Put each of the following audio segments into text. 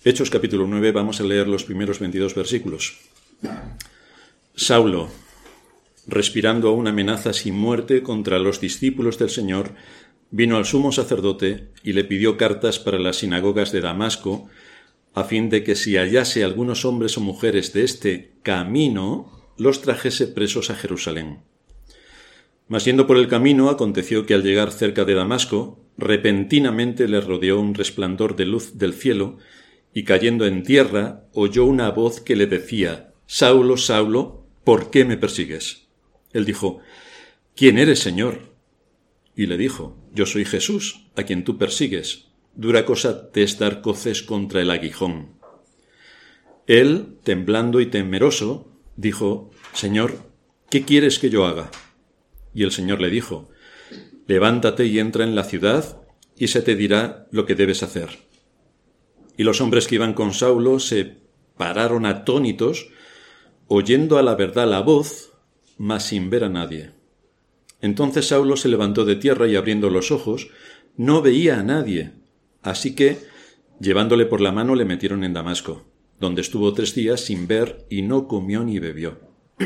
Hechos capítulo 9, vamos a leer los primeros 22 versículos. Saulo, respirando aún amenazas y muerte contra los discípulos del Señor, vino al sumo sacerdote y le pidió cartas para las sinagogas de Damasco, a fin de que si hallase algunos hombres o mujeres de este camino, los trajese presos a Jerusalén. Mas yendo por el camino, aconteció que al llegar cerca de Damasco, repentinamente le rodeó un resplandor de luz del cielo, y cayendo en tierra, oyó una voz que le decía: Saulo, Saulo, ¿por qué me persigues? Él dijo: ¿Quién eres, Señor? Y le dijo: Yo soy Jesús, a quien tú persigues. Dura cosa te es dar coces contra el aguijón. Él, temblando y temeroso, dijo: Señor, ¿qué quieres que yo haga? Y el Señor le dijo: Levántate y entra en la ciudad, y se te dirá lo que debes hacer. Y los hombres que iban con Saulo se pararon atónitos, oyendo a la verdad la voz, mas sin ver a nadie. Entonces Saulo se levantó de tierra y abriendo los ojos, no veía a nadie. Así que, llevándole por la mano, le metieron en Damasco, donde estuvo 3 días sin ver y no comió ni bebió.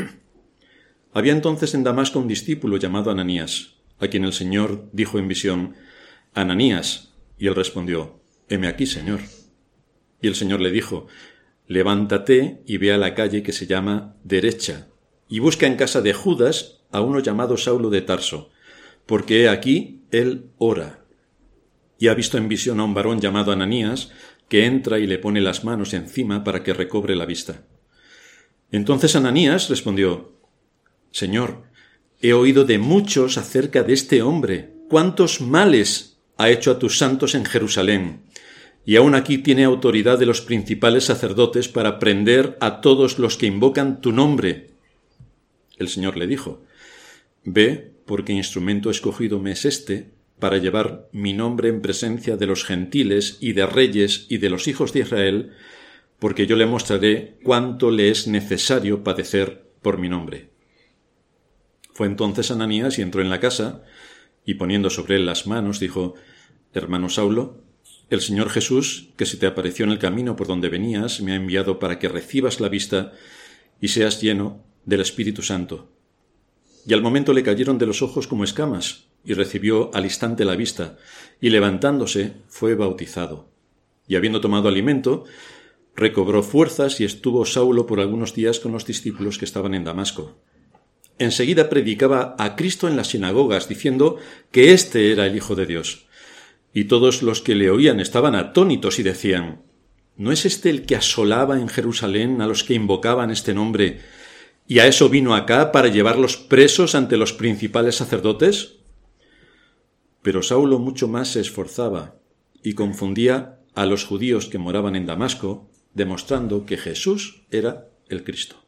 Había entonces en Damasco un discípulo llamado Ananías, a quien el Señor dijo en visión: Ananías. Y él respondió: Heme aquí, Señor. Y el Señor le dijo: Levántate y ve a la calle que se llama Derecha, y busca en casa de Judas a uno llamado Saulo de Tarso, porque he aquí él ora. Y ha visto en visión a un varón llamado Ananías, que entra y le pone las manos encima para que recobre la vista. Entonces Ananías respondió: Señor, he oído de muchos acerca de este hombre, cuántos males ha hecho a tus santos en Jerusalén, y aún aquí tiene autoridad de los principales sacerdotes para prender a todos los que invocan tu nombre. El Señor le dijo: Ve, porque instrumento escogido me es este, para llevar mi nombre en presencia de los gentiles y de reyes y de los hijos de Israel, porque yo le mostraré cuánto le es necesario padecer por mi nombre. Fue entonces Ananías y entró en la casa, y poniendo sobre él las manos, dijo: Hermano Saulo, el Señor Jesús, que se te apareció en el camino por donde venías, me ha enviado para que recibas la vista y seas lleno del Espíritu Santo. Y al momento le cayeron de los ojos como escamas, y recibió al instante la vista, y levantándose fue bautizado. Y habiendo tomado alimento, recobró fuerzas y estuvo Saulo por algunos días con los discípulos que estaban en Damasco. Enseguida predicaba a Cristo en las sinagogas, diciendo que éste era el Hijo de Dios. Y todos los que le oían estaban atónitos y decían: ¿No es este el que asolaba en Jerusalén a los que invocaban este nombre, y a eso vino acá para llevarlos presos ante los principales sacerdotes? Pero Saulo mucho más se esforzaba y confundía a los judíos que moraban en Damasco, demostrando que Jesús era el Cristo.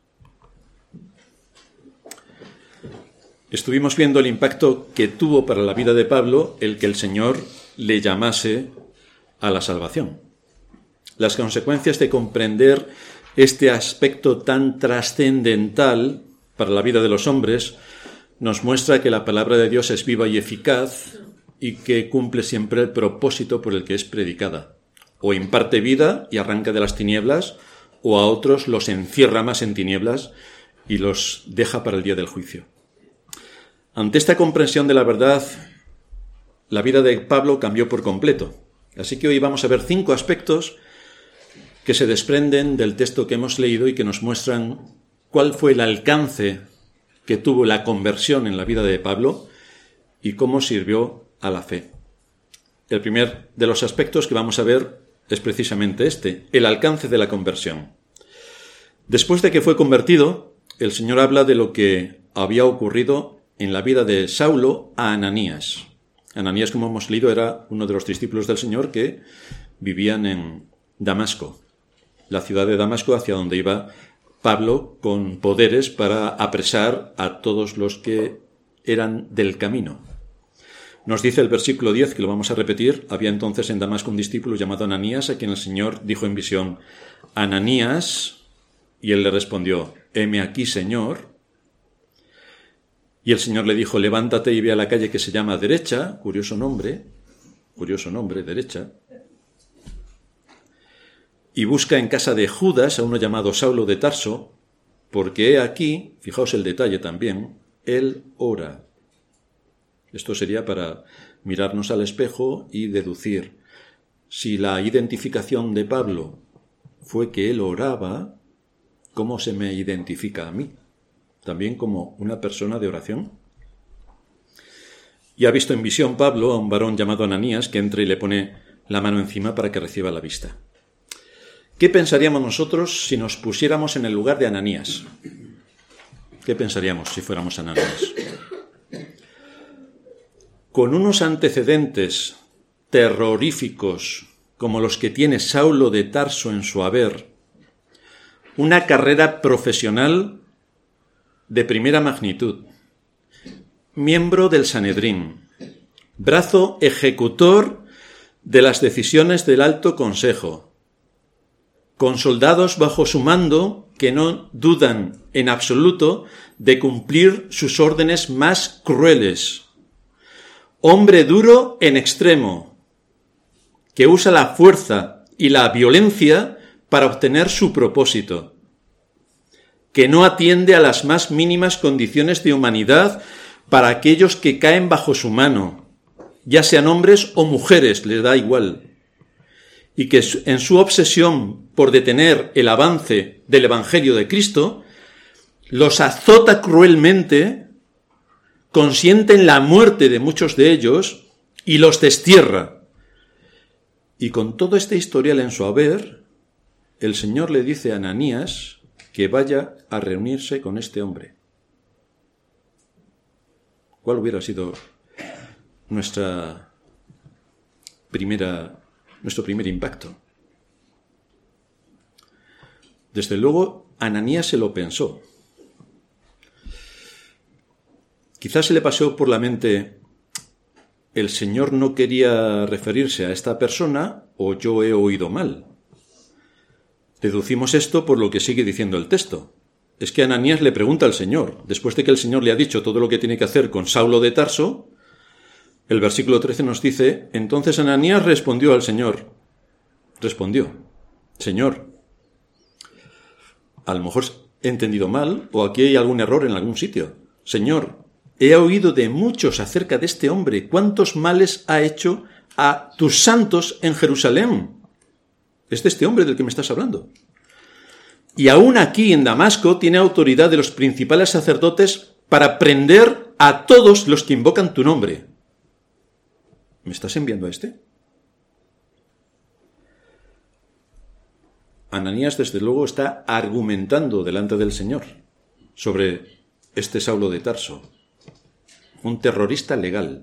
Estuvimos viendo el impacto que tuvo para la vida de Pablo el que el Señor le llamase a la salvación. Las consecuencias de comprender este aspecto tan trascendental para la vida de los hombres nos muestra que la palabra de Dios es viva y eficaz y que cumple siempre el propósito por el que es predicada. O imparte vida y arranca de las tinieblas, o a otros los encierra más en tinieblas y los deja para el día del juicio. Ante esta comprensión de la verdad, la vida de Pablo cambió por completo. Así que hoy vamos a ver 5 aspectos que se desprenden del texto que hemos leído y que nos muestran cuál fue el alcance que tuvo la conversión en la vida de Pablo y cómo sirvió a la fe. El primer de los aspectos que vamos a ver es precisamente este, el alcance de la conversión. Después de que fue convertido, el Señor habla de lo que había ocurrido en la vida de Saulo a Ananías. Ananías, como hemos leído, era uno de los discípulos del Señor que vivían en Damasco, la ciudad de Damasco hacia donde iba Pablo con poderes para apresar a todos los que eran del camino. Nos dice el versículo 10, que lo vamos a repetir: había entonces en Damasco un discípulo llamado Ananías, a quien el Señor dijo en visión: Ananías, y él le respondió: Heme aquí, Señor. Y el Señor le dijo: levántate y ve a la calle que se llama Derecha, curioso nombre, Derecha, y busca en casa de Judas a uno llamado Saulo de Tarso, porque he aquí, fijaos el detalle también, él ora. Esto sería para mirarnos al espejo y deducir si la identificación de Pablo fue que él oraba, ¿cómo se me identifica a mí? ¿También como una persona de oración? Y ha visto en visión Pablo a un varón llamado Ananías que entra y le pone la mano encima para que reciba la vista. ¿Qué pensaríamos nosotros si nos pusiéramos en el lugar de Ananías? ¿Qué pensaríamos si fuéramos Ananías? Con unos antecedentes terroríficos como los que tiene Saulo de Tarso en su haber, una carrera profesional de primera magnitud, miembro del Sanedrín, brazo ejecutor de las decisiones del Alto Consejo, con soldados bajo su mando que no dudan en absoluto de cumplir sus órdenes más crueles, hombre duro en extremo, que usa la fuerza y la violencia para obtener su propósito, que no atiende a las más mínimas condiciones de humanidad para aquellos que caen bajo su mano, ya sean hombres o mujeres, le da igual, y que en su obsesión por detener el avance del Evangelio de Cristo, los azota cruelmente, consiente en la muerte de muchos de ellos y los destierra. Y con todo este historial en su haber, el Señor le dice a Ananías que vaya a reunirse con este hombre. ¿Cuál hubiera sido nuestro primer impacto? Desde luego, Ananías se lo pensó. Quizás se le pasó por la mente: el Señor no quería referirse a esta persona, o yo he oído mal. Deducimos esto por lo que sigue diciendo el texto. Es que Ananías le pregunta al Señor, después de que el Señor le ha dicho todo lo que tiene que hacer con Saulo de Tarso, el versículo 13 nos dice: entonces Ananías respondió al Señor. Respondió: Señor, a lo mejor he entendido mal, o aquí hay algún error en algún sitio. Señor, he oído de muchos acerca de este hombre, cuántos males ha hecho a tus santos en Jerusalén. Es de este hombre del que me estás hablando. Y aún aquí en Damasco tiene autoridad de los principales sacerdotes para prender a todos los que invocan tu nombre. ¿Me estás enviando a este? Ananías, desde luego, está argumentando delante del Señor sobre este Saulo de Tarso, un terrorista legal.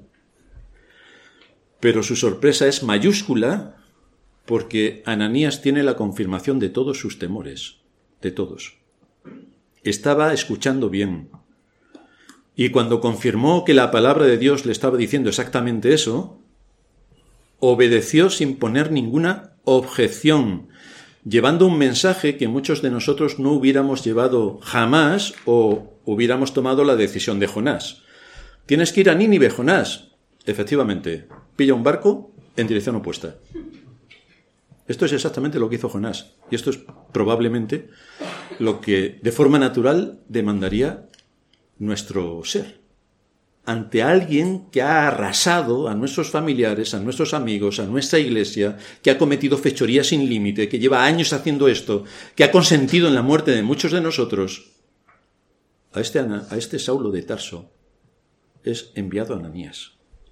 Pero su sorpresa es mayúscula porque Ananías tiene la confirmación de todos sus temores, de todos. Estaba escuchando bien. Y cuando confirmó que la palabra de Dios le estaba diciendo exactamente eso, obedeció sin poner ninguna objeción, llevando un mensaje que muchos de nosotros no hubiéramos llevado jamás o hubiéramos tomado la decisión de Jonás. Tienes que ir a Nínive, Jonás. Efectivamente, pilla un barco en dirección opuesta. Esto es exactamente lo que hizo Jonás. Y esto es probablemente lo que de forma natural demandaría nuestro ser. Ante alguien que ha arrasado a nuestros familiares, a nuestros amigos, a nuestra iglesia, que ha cometido fechorías sin límite, que lleva años haciendo esto, que ha consentido en la muerte de muchos de nosotros, a este Saulo de Tarso es enviado a Ananías.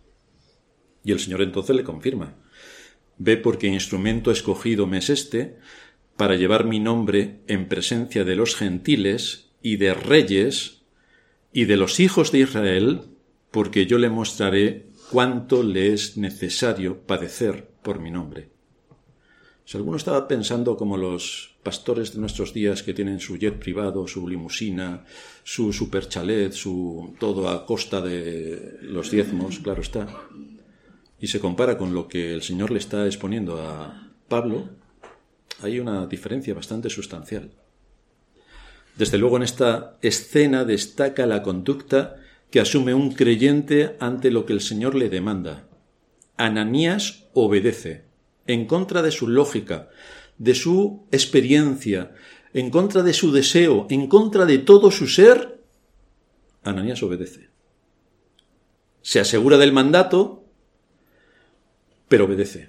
Y el Señor entonces le confirma: ve, porque instrumento escogido me es este para llevar mi nombre en presencia de los gentiles y de reyes y de los hijos de Israel, porque yo le mostraré cuánto le es necesario padecer por mi nombre. Si alguno estaba pensando como los pastores de nuestros días que tienen su jet privado, su limusina, su super chalet, su todo a costa de los diezmos, claro está, y se compara con lo que el Señor le está exponiendo a Pablo, hay una diferencia bastante sustancial. Desde luego, en esta escena destaca la conducta que asume un creyente ante lo que el Señor le demanda. Ananías obedece, en contra de su lógica, de su experiencia, en contra de su deseo, en contra de todo su ser, Ananías obedece. Se asegura del mandato, pero obedece.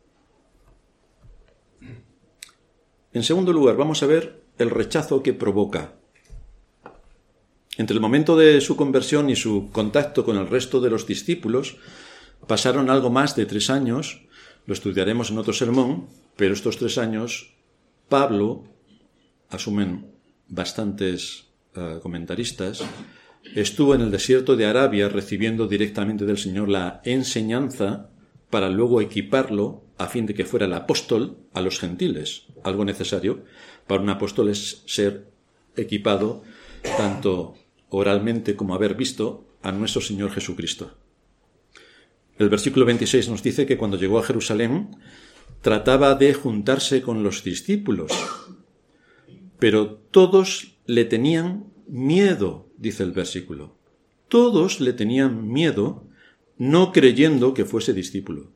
En segundo lugar, vamos a ver el rechazo que provoca. Entre el momento de su conversión y su contacto con el resto de los discípulos, pasaron algo más de 3 años, lo estudiaremos en otro sermón, pero estos 3 años, Pablo, asumen bastantes comentaristas, estuvo en el desierto de Arabia recibiendo directamente del Señor la enseñanza para luego equiparlo a fin de que fuera el apóstol a los gentiles. Algo necesario para un apóstol es ser equipado tanto oralmente como haber visto a nuestro Señor Jesucristo. El versículo 26 nos dice que cuando llegó a Jerusalén trataba de juntarse con los discípulos, pero todos le tenían miedo, dice el versículo. Todos le tenían miedo, no creyendo que fuese discípulo.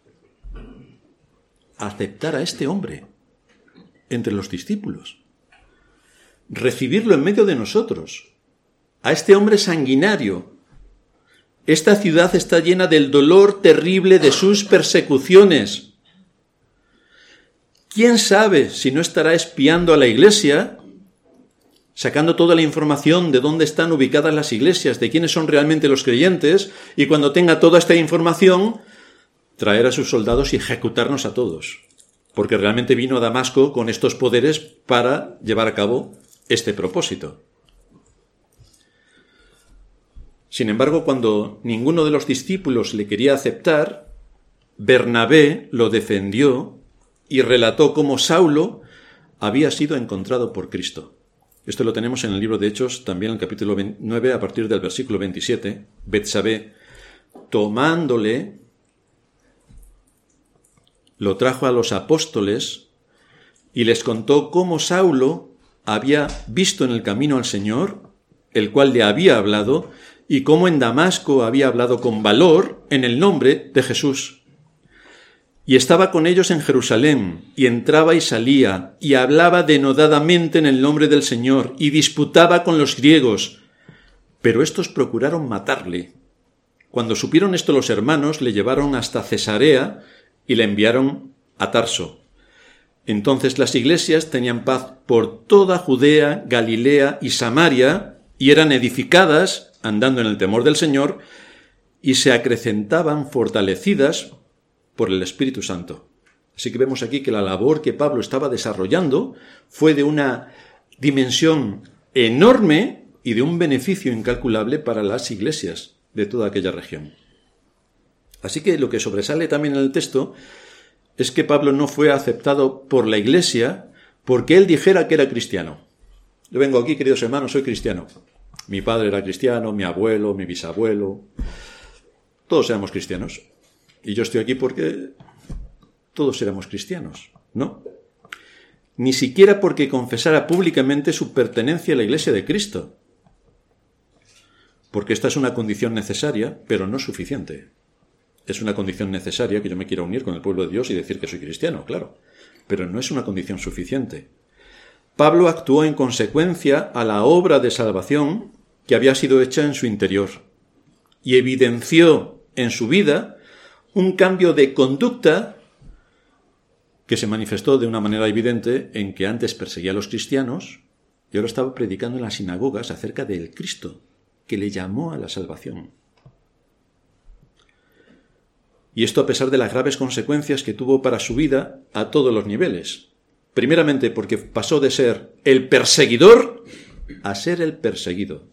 Aceptar a este hombre entre los discípulos, recibirlo en medio de nosotros, a este hombre sanguinario. Esta ciudad está llena del dolor terrible de sus persecuciones. ¿Quién sabe si no estará espiando a la iglesia, sacando toda la información de dónde están ubicadas las iglesias, de quiénes son realmente los creyentes, y cuando tenga toda esta información, traer a sus soldados y ejecutarnos a todos? Porque realmente vino a Damasco con estos poderes para llevar a cabo este propósito. Sin embargo, cuando ninguno de los discípulos le quería aceptar, Bernabé lo defendió y relató cómo Saulo había sido encontrado por Cristo. Esto lo tenemos en el libro de Hechos, también en el capítulo 9, a partir del versículo 27. Betsabé, tomándole, lo trajo a los apóstoles y les contó cómo Saulo había visto en el camino al Señor, el cual le había hablado, y cómo en Damasco había hablado con valor en el nombre de Jesús. Y estaba con ellos en Jerusalén, y entraba y salía, y hablaba denodadamente en el nombre del Señor, y disputaba con los griegos. Pero estos procuraron matarle. Cuando supieron esto los hermanos, le llevaron hasta Cesarea y le enviaron a Tarso. Entonces las iglesias tenían paz por toda Judea, Galilea y Samaria, y eran edificadas, andando en el temor del Señor, y se acrecentaban fortalecidas por el Espíritu Santo. Así que vemos aquí que la labor que Pablo estaba desarrollando fue de una dimensión enorme y de un beneficio incalculable para las iglesias de toda aquella región. Así que lo que sobresale también en el texto es que Pablo no fue aceptado por la iglesia porque él dijera que era cristiano. Yo vengo aquí, queridos hermanos, soy cristiano. Mi padre era cristiano, mi abuelo, mi bisabuelo. Todos éramos cristianos. Y yo estoy aquí porque todos éramos cristianos, ¿no? Ni siquiera porque confesara públicamente su pertenencia a la Iglesia de Cristo. Porque esta es una condición necesaria, pero no suficiente. Es una condición necesaria que yo me quiera unir con el pueblo de Dios y decir que soy cristiano, claro. Pero no es una condición suficiente. Pablo actuó en consecuencia a la obra de salvación que había sido hecha en su interior y evidenció en su vida un cambio de conducta que se manifestó de una manera evidente en que antes perseguía a los cristianos y ahora estaba predicando en las sinagogas acerca del Cristo que le llamó a la salvación. Y esto a pesar de las graves consecuencias que tuvo para su vida a todos los niveles. Primeramente porque pasó de ser el perseguidor a ser el perseguido.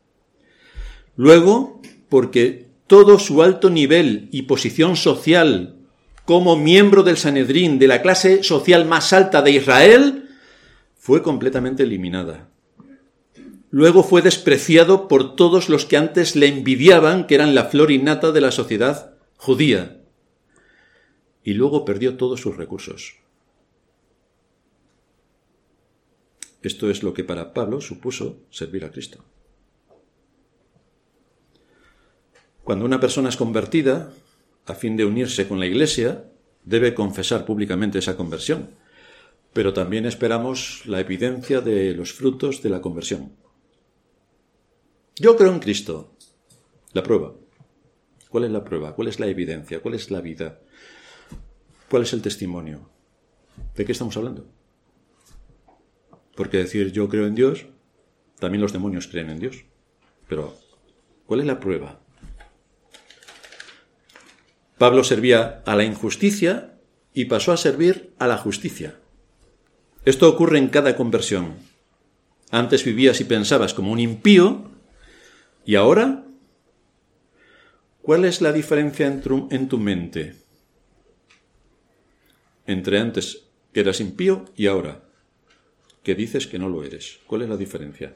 Luego porque todo su alto nivel y posición social como miembro del Sanedrín, de la clase social más alta de Israel, fue completamente eliminada. Luego fue despreciado por todos los que antes le envidiaban, que eran la flor innata de la sociedad judía. Y luego perdió todos sus recursos. Esto es lo que para Pablo supuso servir a Cristo. Cuando una persona es convertida, a fin de unirse con la Iglesia, debe confesar públicamente esa conversión. pero también esperamos la evidencia de los frutos de la conversión. Yo creo en Cristo. La prueba. ¿Cuál es la prueba? ¿Cuál es la evidencia? ¿Cuál es la vida? ¿Cuál es el testimonio? ¿De qué estamos hablando? Porque decir yo creo en Dios, también los demonios creen en Dios. Pero, ¿cuál es la prueba? Pablo servía a la injusticia y pasó a servir a la justicia. Esto ocurre en cada conversión. Antes vivías y pensabas como un impío, y ahora, ¿cuál es la diferencia en tu mente? Entre antes que eras impío y ahora, que dices que no lo eres. ¿Cuál es la diferencia?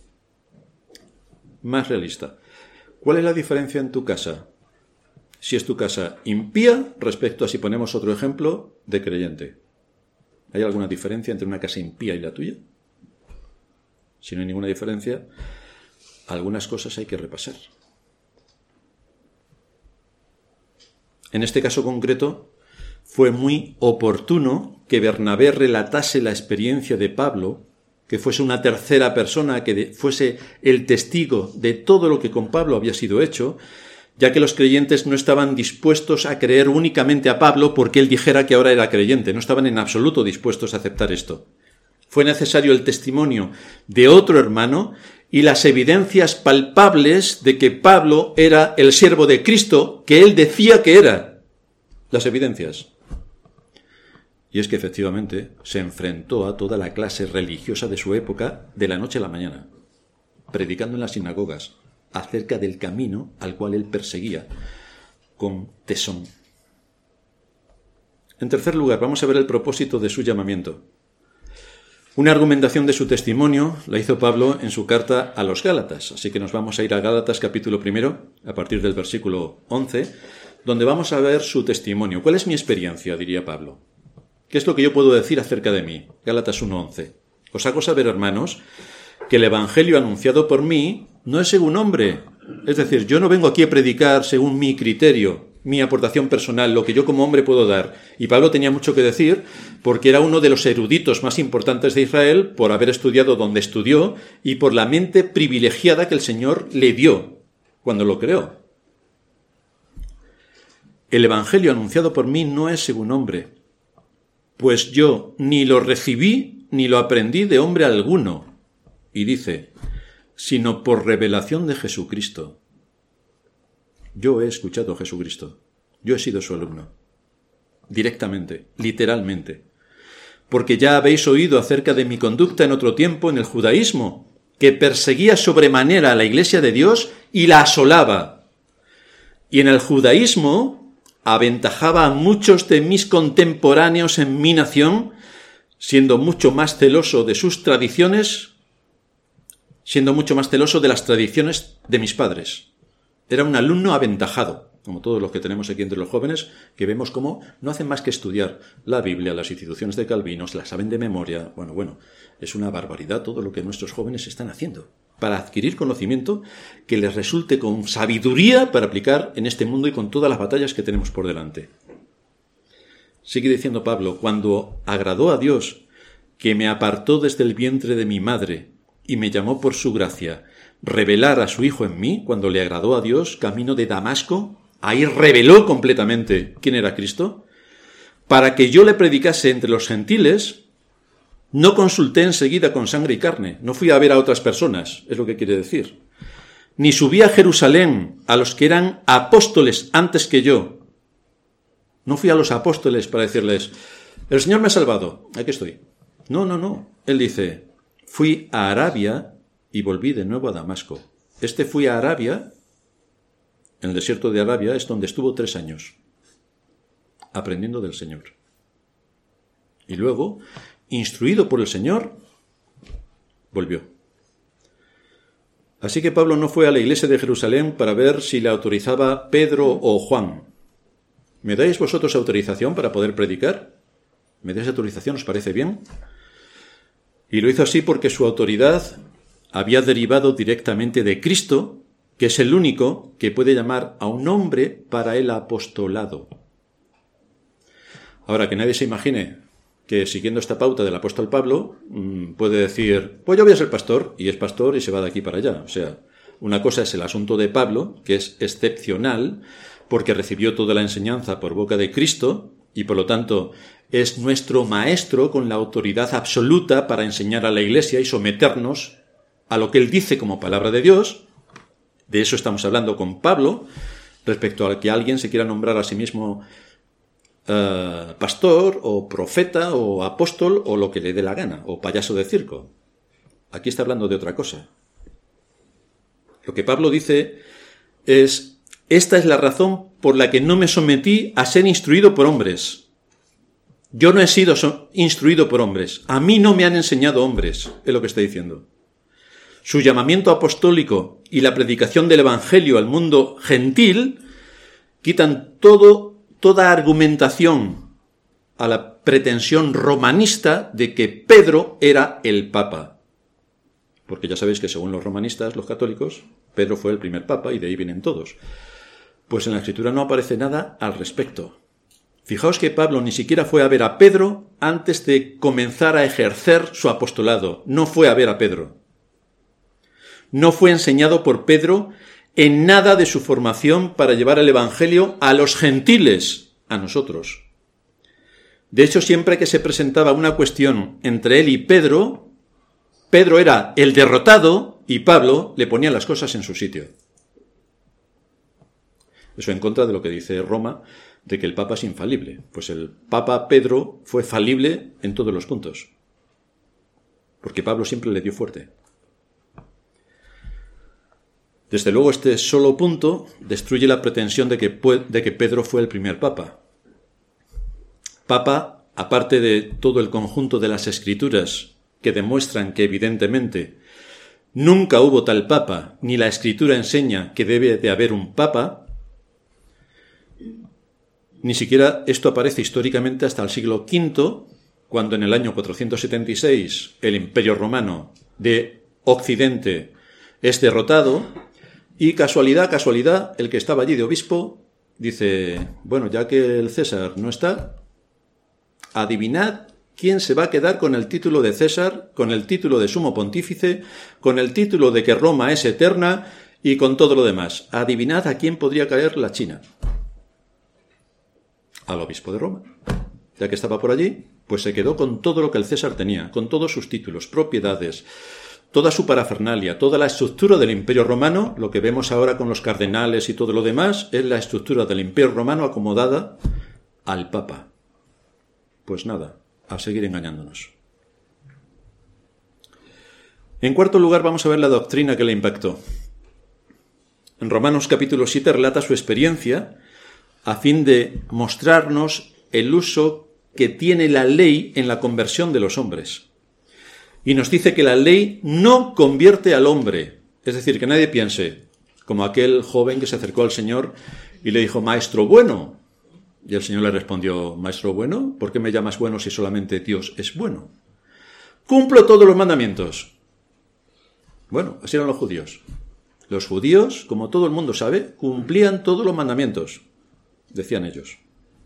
Más realista. ¿Cuál es la diferencia en tu casa? Si es tu casa impía respecto a, si ponemos otro ejemplo, de creyente. ¿Hay alguna diferencia entre una casa impía y la tuya? Si no hay ninguna diferencia, algunas cosas hay que repasar. En este caso concreto, fue muy oportuno que Bernabé relatase la experiencia de Pablo, que fuese una tercera persona, que fuese el testigo de todo lo que con Pablo había sido hecho, ya que los creyentes no estaban dispuestos a creer únicamente a Pablo porque él dijera que ahora era creyente, no estaban en absoluto dispuestos a aceptar esto. Fue necesario el testimonio de otro hermano y las evidencias palpables de que Pablo era el siervo de Cristo que él decía que era. Las evidencias. Y es que efectivamente se enfrentó a toda la clase religiosa de su época de la noche a la mañana, predicando en las sinagogas acerca del camino al cual él perseguía con tesón. En tercer lugar, vamos a ver el propósito de su llamamiento. Una argumentación de su testimonio la hizo Pablo en su carta a los Gálatas, así que nos vamos a ir a Gálatas capítulo 1, a partir del versículo 11, donde vamos a ver su testimonio. ¿Cuál es mi experiencia?, diría Pablo. ¿Qué es lo que yo puedo decir acerca de mí? Gálatas 1:11. Os hago saber, hermanos, que el evangelio anunciado por mí no es según hombre. Es decir, yo no vengo aquí a predicar según mi criterio, mi aportación personal, lo que yo como hombre puedo dar. Y Pablo tenía mucho que decir porque era uno de los eruditos más importantes de Israel por haber estudiado donde estudió y por la mente privilegiada que el Señor le dio cuando lo creó. El evangelio anunciado por mí no es según hombre, pues yo ni lo recibí ni lo aprendí de hombre alguno. Y dice, sino por revelación de Jesucristo. Yo he escuchado a Jesucristo. Yo he sido su alumno. Directamente, literalmente. Porque ya habéis oído acerca de mi conducta en otro tiempo en el judaísmo, que perseguía sobremanera a la iglesia de Dios y la asolaba. Y en el judaísmo aventajaba a muchos de mis contemporáneos en mi nación, siendo mucho más celoso de sus tradiciones, siendo mucho más celoso de las tradiciones de mis padres. Era un alumno aventajado, como todos los que tenemos aquí entre los jóvenes, que vemos cómo no hacen más que estudiar la Biblia, las instituciones de Calvino, se las saben de memoria. Bueno, es una barbaridad todo lo que nuestros jóvenes están haciendo para adquirir conocimiento que les resulte con sabiduría para aplicar en este mundo y con todas las batallas que tenemos por delante. Sigue diciendo Pablo, cuando agradó a Dios, que me apartó desde el vientre de mi madre y me llamó por su gracia, revelar a su Hijo en mí, cuando le agradó a Dios, camino de Damasco, ahí reveló completamente quién era Cristo, para que yo le predicase entre los gentiles. No consulté enseguida con sangre y carne, no fui a ver a otras personas, es lo que quiere decir. Ni subí a Jerusalén a los que eran apóstoles antes que yo. No fui a los apóstoles para decirles, el Señor me ha salvado, aquí estoy. No. Él dice, fui a Arabia y volví de nuevo a Damasco. Fui a Arabia, en el desierto de Arabia es donde estuvo 3 años, aprendiendo del Señor. Y luego, instruido por el Señor, volvió. Así que Pablo no fue a la iglesia de Jerusalén para ver si le autorizaba Pedro o Juan. ¿Me dais vosotros autorización para poder predicar? ¿Me dais autorización? ¿Os parece bien? Y lo hizo así porque su autoridad había derivado directamente de Cristo, que es el único que puede llamar a un hombre para el apostolado. Ahora, que nadie se imagine que siguiendo esta pauta del apóstol Pablo puede decir, pues yo voy a ser pastor, y es pastor y se va de aquí para allá. O sea, una cosa es el asunto de Pablo, que es excepcional, porque recibió toda la enseñanza por boca de Cristo, y por lo tanto es nuestro maestro con la autoridad absoluta para enseñar a la Iglesia y someternos a lo que él dice como palabra de Dios. De eso estamos hablando con Pablo, respecto a que alguien se quiera nombrar a sí mismo pastor o profeta o apóstol o lo que le dé la gana, o payaso de circo. Aquí está hablando de otra cosa. Lo que Pablo dice es: esta es la razón por la que no me sometí a ser instruido por hombres. Yo no he sido instruido por hombres. A mí no me han enseñado hombres, es lo que está diciendo. Su llamamiento apostólico y la predicación del Evangelio al mundo gentil quitan toda argumentación a la pretensión romanista de que Pedro era el Papa. Porque ya sabéis que según los romanistas, los católicos, Pedro fue el primer Papa y de ahí vienen todos. Pues en la Escritura no aparece nada al respecto. Fijaos que Pablo ni siquiera fue a ver a Pedro antes de comenzar a ejercer su apostolado. No fue a ver a Pedro. No fue enseñado por Pedro en nada de su formación para llevar el Evangelio a los gentiles, a nosotros. De hecho, siempre que se presentaba una cuestión entre él y Pedro, Pedro era el derrotado y Pablo le ponía las cosas en su sitio. Eso en contra de lo que dice Roma, de que el Papa es infalible. Pues el Papa Pedro fue falible en todos los puntos, porque Pablo siempre le dio fuerte. Desde luego, este solo punto destruye la pretensión de que Pedro fue el primer Papa. Papa, aparte de todo el conjunto de las Escrituras que demuestran que evidentemente nunca hubo tal Papa, ni la Escritura enseña que debe de haber un Papa, ni siquiera esto aparece históricamente hasta el siglo V, cuando en el año 476 el Imperio Romano de Occidente es derrotado. Y casualidad, el que estaba allí de obispo dice, bueno, ya que el César no está, adivinad quién se va a quedar con el título de César, con el título de sumo pontífice, con el título de que Roma es eterna y con todo lo demás. Adivinad a quién podría caer la China. Al obispo de Roma. Ya que estaba por allí, pues se quedó con todo lo que el César tenía, con todos sus títulos, propiedades, toda su parafernalia, toda la estructura del Imperio Romano. Lo que vemos ahora con los cardenales y todo lo demás es la estructura del Imperio Romano acomodada al Papa. Pues nada, a seguir engañándonos. En cuarto lugar, vamos a ver la doctrina que le impactó. En Romanos capítulo 7 relata su experiencia a fin de mostrarnos el uso que tiene la ley en la conversión de los hombres. Y nos dice que la ley no convierte al hombre. Es decir, que nadie piense, como aquel joven que se acercó al Señor y le dijo, maestro bueno. Y el Señor le respondió, maestro bueno, ¿por qué me llamas bueno si solamente Dios es bueno? Cumplo todos los mandamientos. Bueno, así eran los judíos. Los judíos, como todo el mundo sabe, cumplían todos los mandamientos, decían ellos.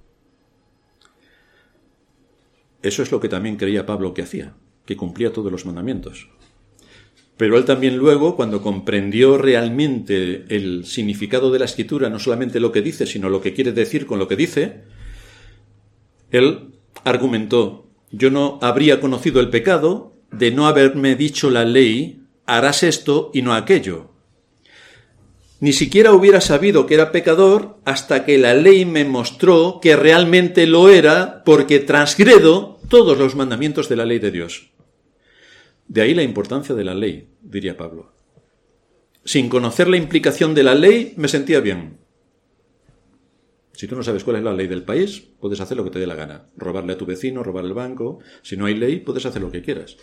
Eso es lo que también creía Pablo que hacía, que cumplía todos los mandamientos. Pero él también luego, cuando comprendió realmente el significado de la Escritura, no solamente lo que dice, sino lo que quiere decir con lo que dice, él argumentó, yo no habría conocido el pecado de no haberme dicho la ley, harás esto y no aquello. Ni siquiera hubiera sabido que era pecador hasta que la ley me mostró que realmente lo era, porque transgredo todos los mandamientos de la ley de Dios. De ahí la importancia de la ley, diría Pablo. Sin conocer la implicación de la ley, me sentía bien. Si tú no sabes cuál es la ley del país, puedes hacer lo que te dé la gana. Robarle a tu vecino, robar el banco. Si no hay ley, puedes hacer lo que quieras.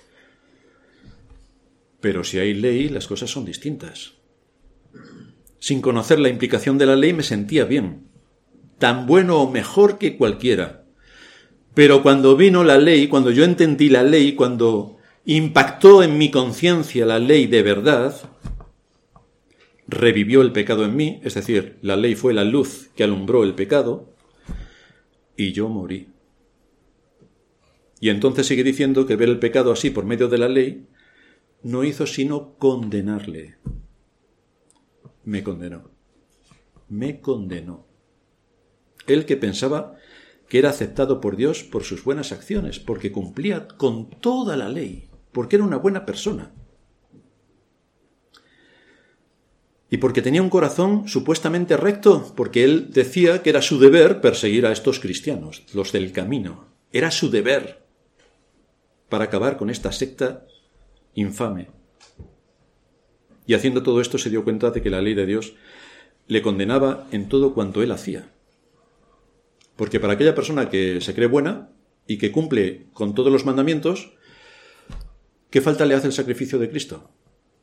Pero si hay ley, las cosas son distintas. Sin conocer la implicación de la ley, me sentía bien. Tan bueno o mejor que cualquiera. Pero cuando vino la ley, cuando yo entendí la ley, cuando impactó en mi conciencia la ley de verdad, revivió el pecado en mí, es decir, la ley fue la luz que alumbró el pecado, y yo morí. Y entonces sigue diciendo que ver el pecado así por medio de la ley no hizo sino condenarle. Me condenó. Me condenó. Él que pensaba que era aceptado por Dios por sus buenas acciones, porque cumplía con toda la ley, porque era una buena persona. Y porque tenía un corazón supuestamente recto, porque él decía que era su deber perseguir a estos cristianos, los del camino. Era su deber para acabar con esta secta infame. Y haciendo todo esto se dio cuenta de que la ley de Dios le condenaba en todo cuanto él hacía. Porque para aquella persona que se cree buena y que cumple con todos los mandamientos, ¿qué falta le hace el sacrificio de Cristo?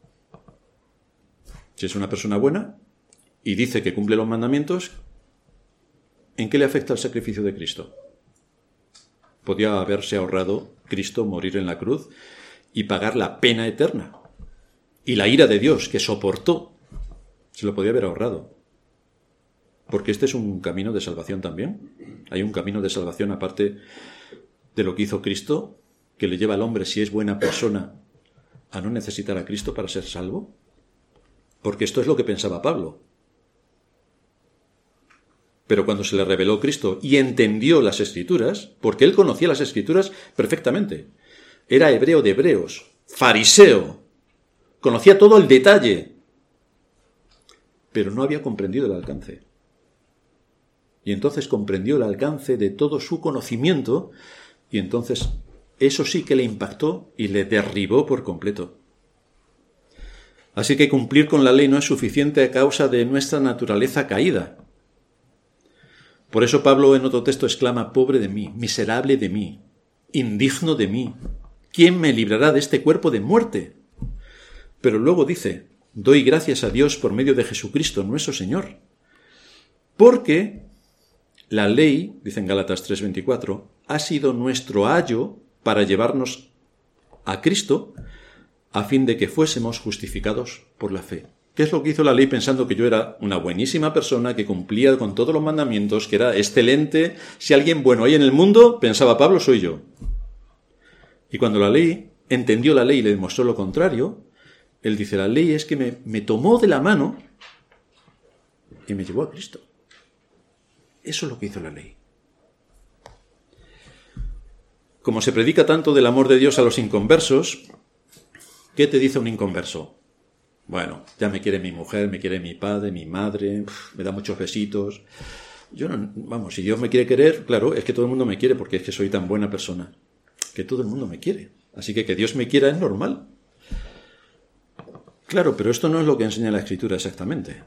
Si es una persona buena y dice que cumple los mandamientos, ¿en qué le afecta el sacrificio de Cristo? Podía haberse ahorrado Cristo morir en la cruz y pagar la pena eterna. Y la ira de Dios que soportó, se lo podía haber ahorrado. Porque este es un camino de salvación también. Hay un camino de salvación aparte de lo que hizo Cristo, que le lleva al hombre, si es buena persona, a no necesitar a Cristo para ser salvo. Porque esto es lo que pensaba Pablo. Pero cuando se le reveló Cristo y entendió las Escrituras, porque él conocía las Escrituras perfectamente, era hebreo de hebreos, fariseo, conocía todo el detalle, pero no había comprendido el alcance. Y entonces comprendió el alcance de todo su conocimiento, y entonces eso sí que le impactó y le derribó por completo. Así que cumplir con la ley no es suficiente a causa de nuestra naturaleza caída. Por eso Pablo en otro texto exclama: pobre de mí, miserable de mí, indigno de mí, ¿quién me librará de este cuerpo de muerte? Pero luego dice: doy gracias a Dios por medio de Jesucristo nuestro Señor. Porque la ley, dice en Gálatas 3:24, ha sido nuestro ayo para llevarnos a Cristo, a fin de que fuésemos justificados por la fe. ¿Qué es lo que hizo la ley pensando que yo era una buenísima persona, que cumplía con todos los mandamientos, que era excelente? Si alguien bueno hay en el mundo, pensaba Pablo, soy yo. Y cuando la ley entendió la ley y le demostró lo contrario, él dice: la ley es que me tomó de la mano y me llevó a Cristo. Eso es lo que hizo la ley. Como se predica tanto del amor de Dios a los inconversos, ¿qué te dice un inconverso? Bueno, ya me quiere mi mujer, me quiere mi padre, mi madre, me da muchos besitos. Yo no, vamos, si Dios me quiere querer, claro, es que todo el mundo me quiere porque es que soy tan buena persona. Que todo el mundo me quiere. Así que Dios me quiera es normal. Claro, pero esto no es lo que enseña la Escritura exactamente.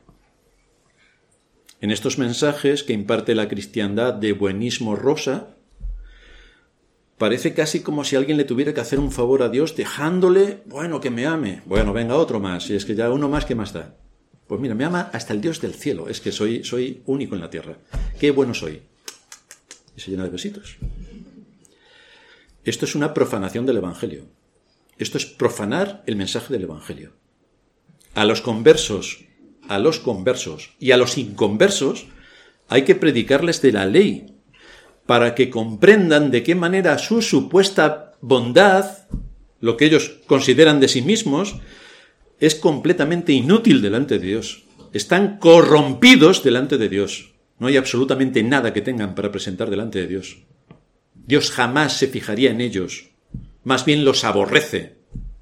En estos mensajes que imparte la cristiandad de buenismo rosa, parece casi como si alguien le tuviera que hacer un favor a Dios dejándole, bueno, que me ame. Bueno, venga, otro más. Y es que ya uno más, ¿qué más da? Pues mira, me ama hasta el Dios del cielo. Es que soy único en la tierra. Qué bueno soy. Y se llena de besitos. Esto es una profanación del Evangelio. Esto es profanar el mensaje del Evangelio. A los conversos y a los inconversos hay que predicarles de la ley, para que comprendan de qué manera su supuesta bondad, lo que ellos consideran de sí mismos, es completamente inútil delante de Dios. Están corrompidos delante de Dios. No hay absolutamente nada que tengan para presentar delante de Dios. Dios jamás se fijaría en ellos, más bien los aborrece.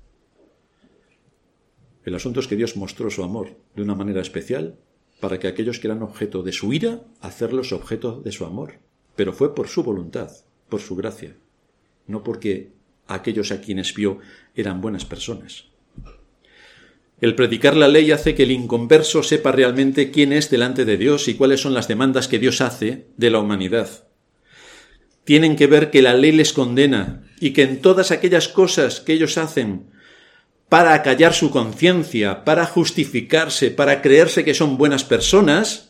El asunto es que Dios mostró su amor de una manera especial para que aquellos que eran objeto de su ira, hacerlos objeto de su amor. Pero fue por su voluntad, por su gracia, no porque aquellos a quienes vio eran buenas personas. El predicar la ley hace que el inconverso sepa realmente quién es delante de Dios y cuáles son las demandas que Dios hace de la humanidad. Tienen que ver que la ley les condena y que en todas aquellas cosas que ellos hacen para acallar su conciencia, para justificarse, para creerse que son buenas personas,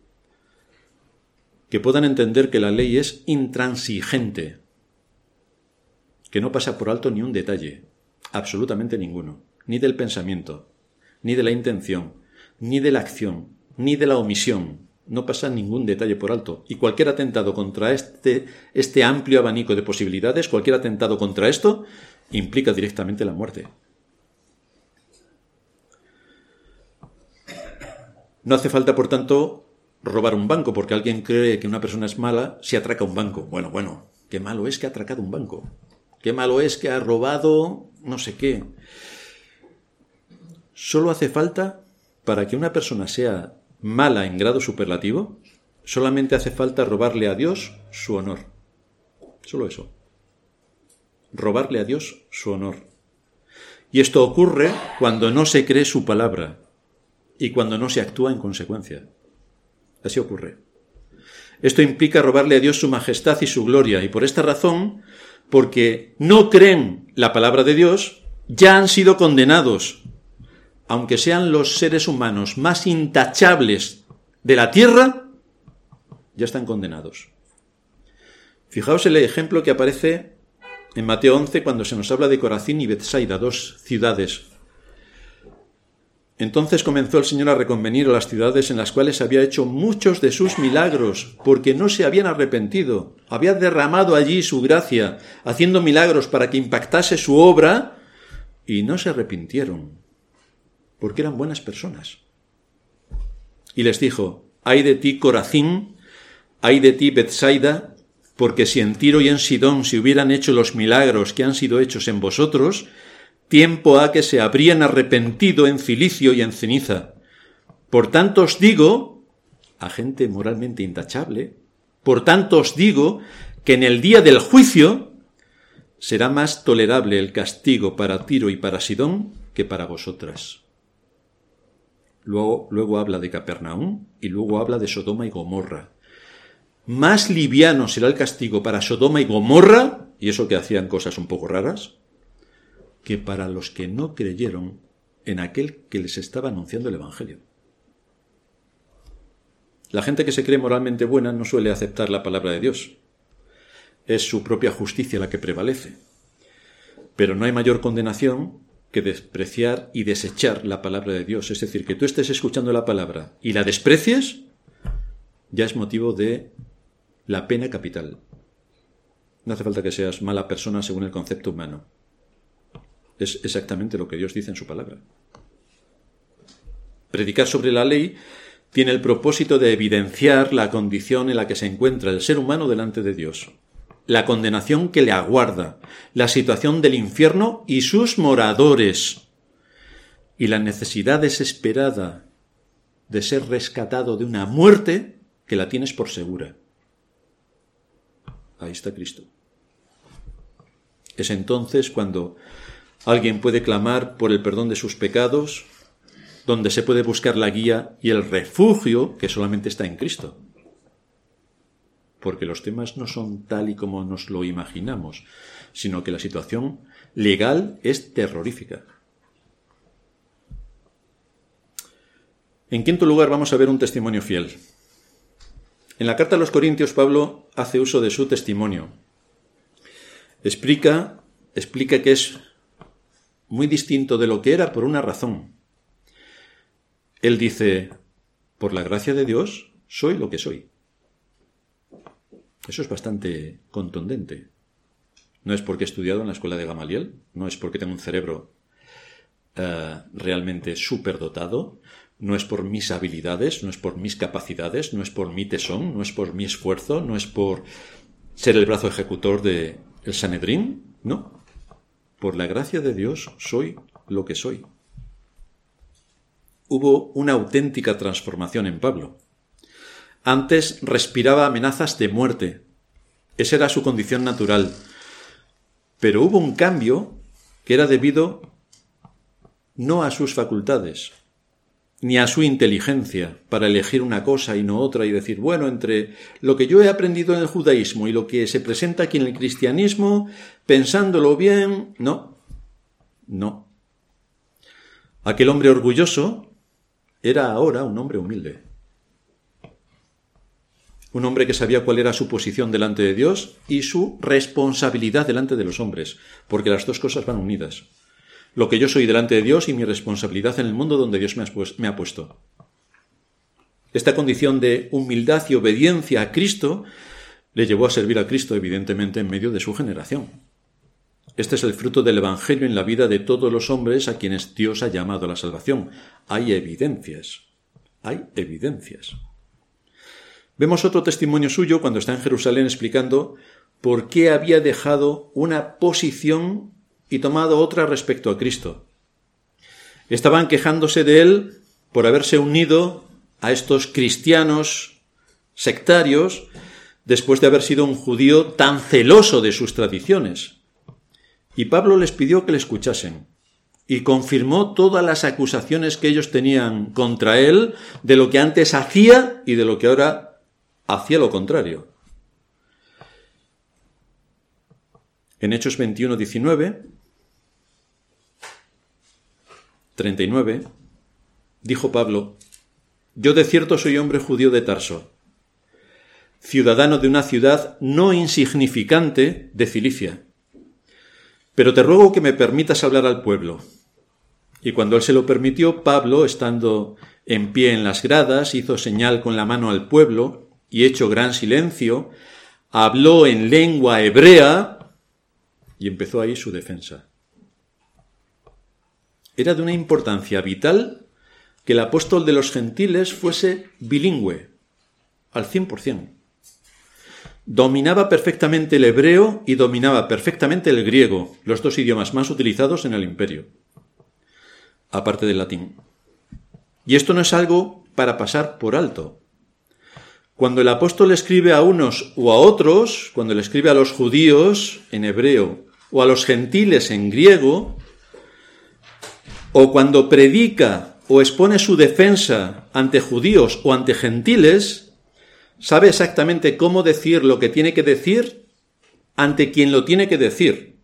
que puedan entender que la ley es intransigente, que no pasa por alto ni un detalle, absolutamente ninguno, ni del pensamiento, ni de la intención, ni de la acción, ni de la omisión, no pasa ningún detalle por alto. Y cualquier atentado contra este amplio abanico de posibilidades, cualquier atentado contra esto, implica directamente la muerte. No hace falta, por tanto, robar un banco, porque alguien cree que una persona es mala si atraca un banco. Bueno, qué malo es que ha atracado un banco. Qué malo es que ha robado no sé qué. Solo hace falta, para que una persona sea mala en grado superlativo, solamente hace falta robarle a Dios su honor. Solo eso. Robarle a Dios su honor. Y esto ocurre cuando no se cree su palabra y cuando no se actúa en consecuencia. Así ocurre. Esto implica robarle a Dios su majestad y su gloria, y por esta razón, porque no creen la palabra de Dios, ya han sido condenados. Aunque sean los seres humanos más intachables de la tierra, ya están condenados. Fijaos el ejemplo que aparece en Mateo 11 cuando se nos habla de Corazín y Betsaida, dos ciudades. Entonces comenzó el Señor a reconvenir a las ciudades en las cuales había hecho muchos de sus milagros, porque no se habían arrepentido. Había derramado allí su gracia, haciendo milagros para que impactase su obra, y no se arrepintieron, porque eran buenas personas. Y les dijo: ay de ti, Corazín, ay de ti, Betsaida, porque si en Tiro y en Sidón se hubieran hecho los milagros que han sido hechos en vosotros, tiempo ha que se habrían arrepentido en cilicio y en ceniza. Por tanto os digo, a gente moralmente intachable, por tanto os digo que en el día del juicio será más tolerable el castigo para Tiro y para Sidón que para vosotras. Luego habla de Capernaum y luego habla de Sodoma y Gomorra. Más liviano será el castigo para Sodoma y Gomorra, y eso que hacían cosas un poco raras, que para los que no creyeron en aquel que les estaba anunciando el Evangelio. La gente que se cree moralmente buena no suele aceptar la palabra de Dios. Es su propia justicia la que prevalece. Pero no hay mayor condenación que despreciar y desechar la palabra de Dios. Es decir, que tú estés escuchando la palabra y la desprecies, ya es motivo de la pena capital. No hace falta que seas mala persona según el concepto humano. Es exactamente lo que Dios dice en su palabra. Predicar sobre la ley tiene el propósito de evidenciar la condición en la que se encuentra el ser humano delante de Dios, la condenación que le aguarda, la situación del infierno y sus moradores, y la necesidad desesperada de ser rescatado de una muerte que la tienes por segura. Ahí está Cristo. Es entonces cuando alguien puede clamar por el perdón de sus pecados, donde se puede buscar la guía y el refugio que solamente está en Cristo. Porque los temas no son tal y como nos lo imaginamos, sino que la situación legal es terrorífica. En quinto lugar, vamos a ver un testimonio fiel. En la carta a los Corintios, Pablo hace uso de su testimonio. Explica que es muy distinto de lo que era por una razón. Él dice: por la gracia de Dios soy lo que soy. Eso es bastante contundente. No es porque he estudiado en la escuela de Gamaliel, no es porque tengo un cerebro realmente superdotado, no es por mis habilidades, no es por mis capacidades, no es por mi tesón, no es por mi esfuerzo, no es por ser el brazo ejecutor del Sanedrín, no. Por la gracia de Dios soy lo que soy. Hubo una auténtica transformación en Pablo. Antes respiraba amenazas de muerte. Esa era su condición natural. Pero hubo un cambio que era debido no a sus facultades, ni a su inteligencia para elegir una cosa y no otra y decir, bueno, entre lo que yo he aprendido en el judaísmo y lo que se presenta aquí en el cristianismo, pensándolo bien, no. Aquel hombre orgulloso era ahora un hombre humilde. Un hombre que sabía cuál era su posición delante de Dios y su responsabilidad delante de los hombres, porque las dos cosas van unidas. Lo que yo soy delante de Dios y mi responsabilidad en el mundo donde Dios me ha puesto. Esta condición de humildad y obediencia a Cristo le llevó a servir a Cristo, evidentemente, en medio de su generación. Este es el fruto del Evangelio en la vida de todos los hombres a quienes Dios ha llamado a la salvación. Hay evidencias. Vemos otro testimonio suyo cuando está en Jerusalén explicando por qué había dejado una posición y tomado otra respecto a Cristo. Estaban quejándose de él por haberse unido a estos cristianos sectarios después de haber sido un judío tan celoso de sus tradiciones. Y Pablo les pidió que le escuchasen y confirmó todas las acusaciones que ellos tenían contra él de lo que antes hacía y de lo que ahora hacía lo contrario. En Hechos 21, 19, 39, dijo Pablo: yo de cierto soy hombre judío de Tarso, ciudadano de una ciudad no insignificante de Cilicia. Pero te ruego que me permitas hablar al pueblo. Y cuando él se lo permitió, Pablo, estando en pie en las gradas, hizo señal con la mano al pueblo y, hecho gran silencio, habló en lengua hebrea y empezó ahí su defensa. Era de una importancia vital que el apóstol de los gentiles fuese bilingüe, al 100%. Dominaba perfectamente el hebreo y dominaba perfectamente el griego, los dos idiomas más utilizados en el imperio, aparte del latín. Y esto no es algo para pasar por alto. Cuando el apóstol escribe a unos o a otros, cuando le escribe a los judíos en hebreo o a los gentiles en griego, o cuando predica o expone su defensa ante judíos o ante gentiles, sabe exactamente cómo decir lo que tiene que decir ante quien lo tiene que decir,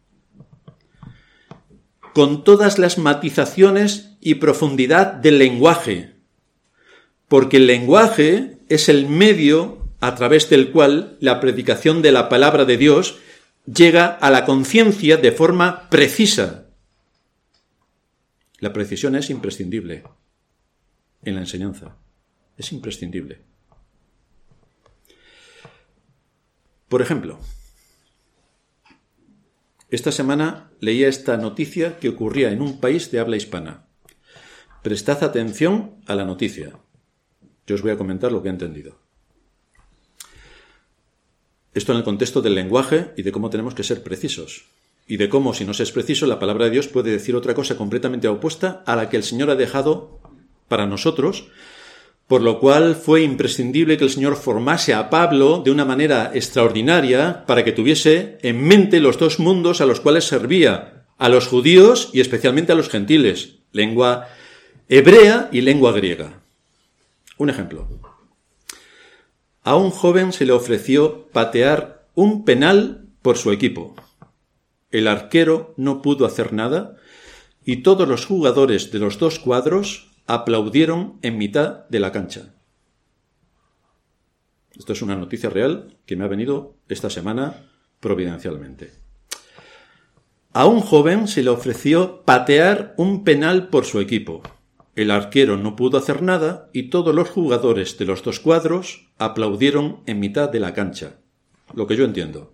con todas las matizaciones y profundidad del lenguaje, porque el lenguaje es el medio a través del cual la predicación de la palabra de Dios llega a la conciencia de forma precisa. La precisión es imprescindible en la enseñanza, es imprescindible. Por ejemplo, esta semana leía esta noticia que ocurría en un país de habla hispana. Prestad atención a la noticia. Yo os voy a comentar lo que he entendido. Esto en el contexto del lenguaje y de cómo tenemos que ser precisos. Y de cómo, si no se es preciso, la palabra de Dios puede decir otra cosa completamente opuesta a la que el Señor ha dejado para nosotros, por lo cual fue imprescindible que el Señor formase a Pablo de una manera extraordinaria para que tuviese en mente los dos mundos a los cuales servía, a los judíos y especialmente a los gentiles, lengua hebrea y lengua griega. Un ejemplo. A un joven se le ofreció patear un penal por su equipo. El arquero no pudo hacer nada y todos los jugadores de los dos cuadros aplaudieron en mitad de la cancha. Esto es una noticia real que me ha venido esta semana providencialmente. A un joven se le ofreció patear un penal por su equipo. El arquero no pudo hacer nada y todos los jugadores de los dos cuadros aplaudieron en mitad de la cancha. Lo que yo entiendo.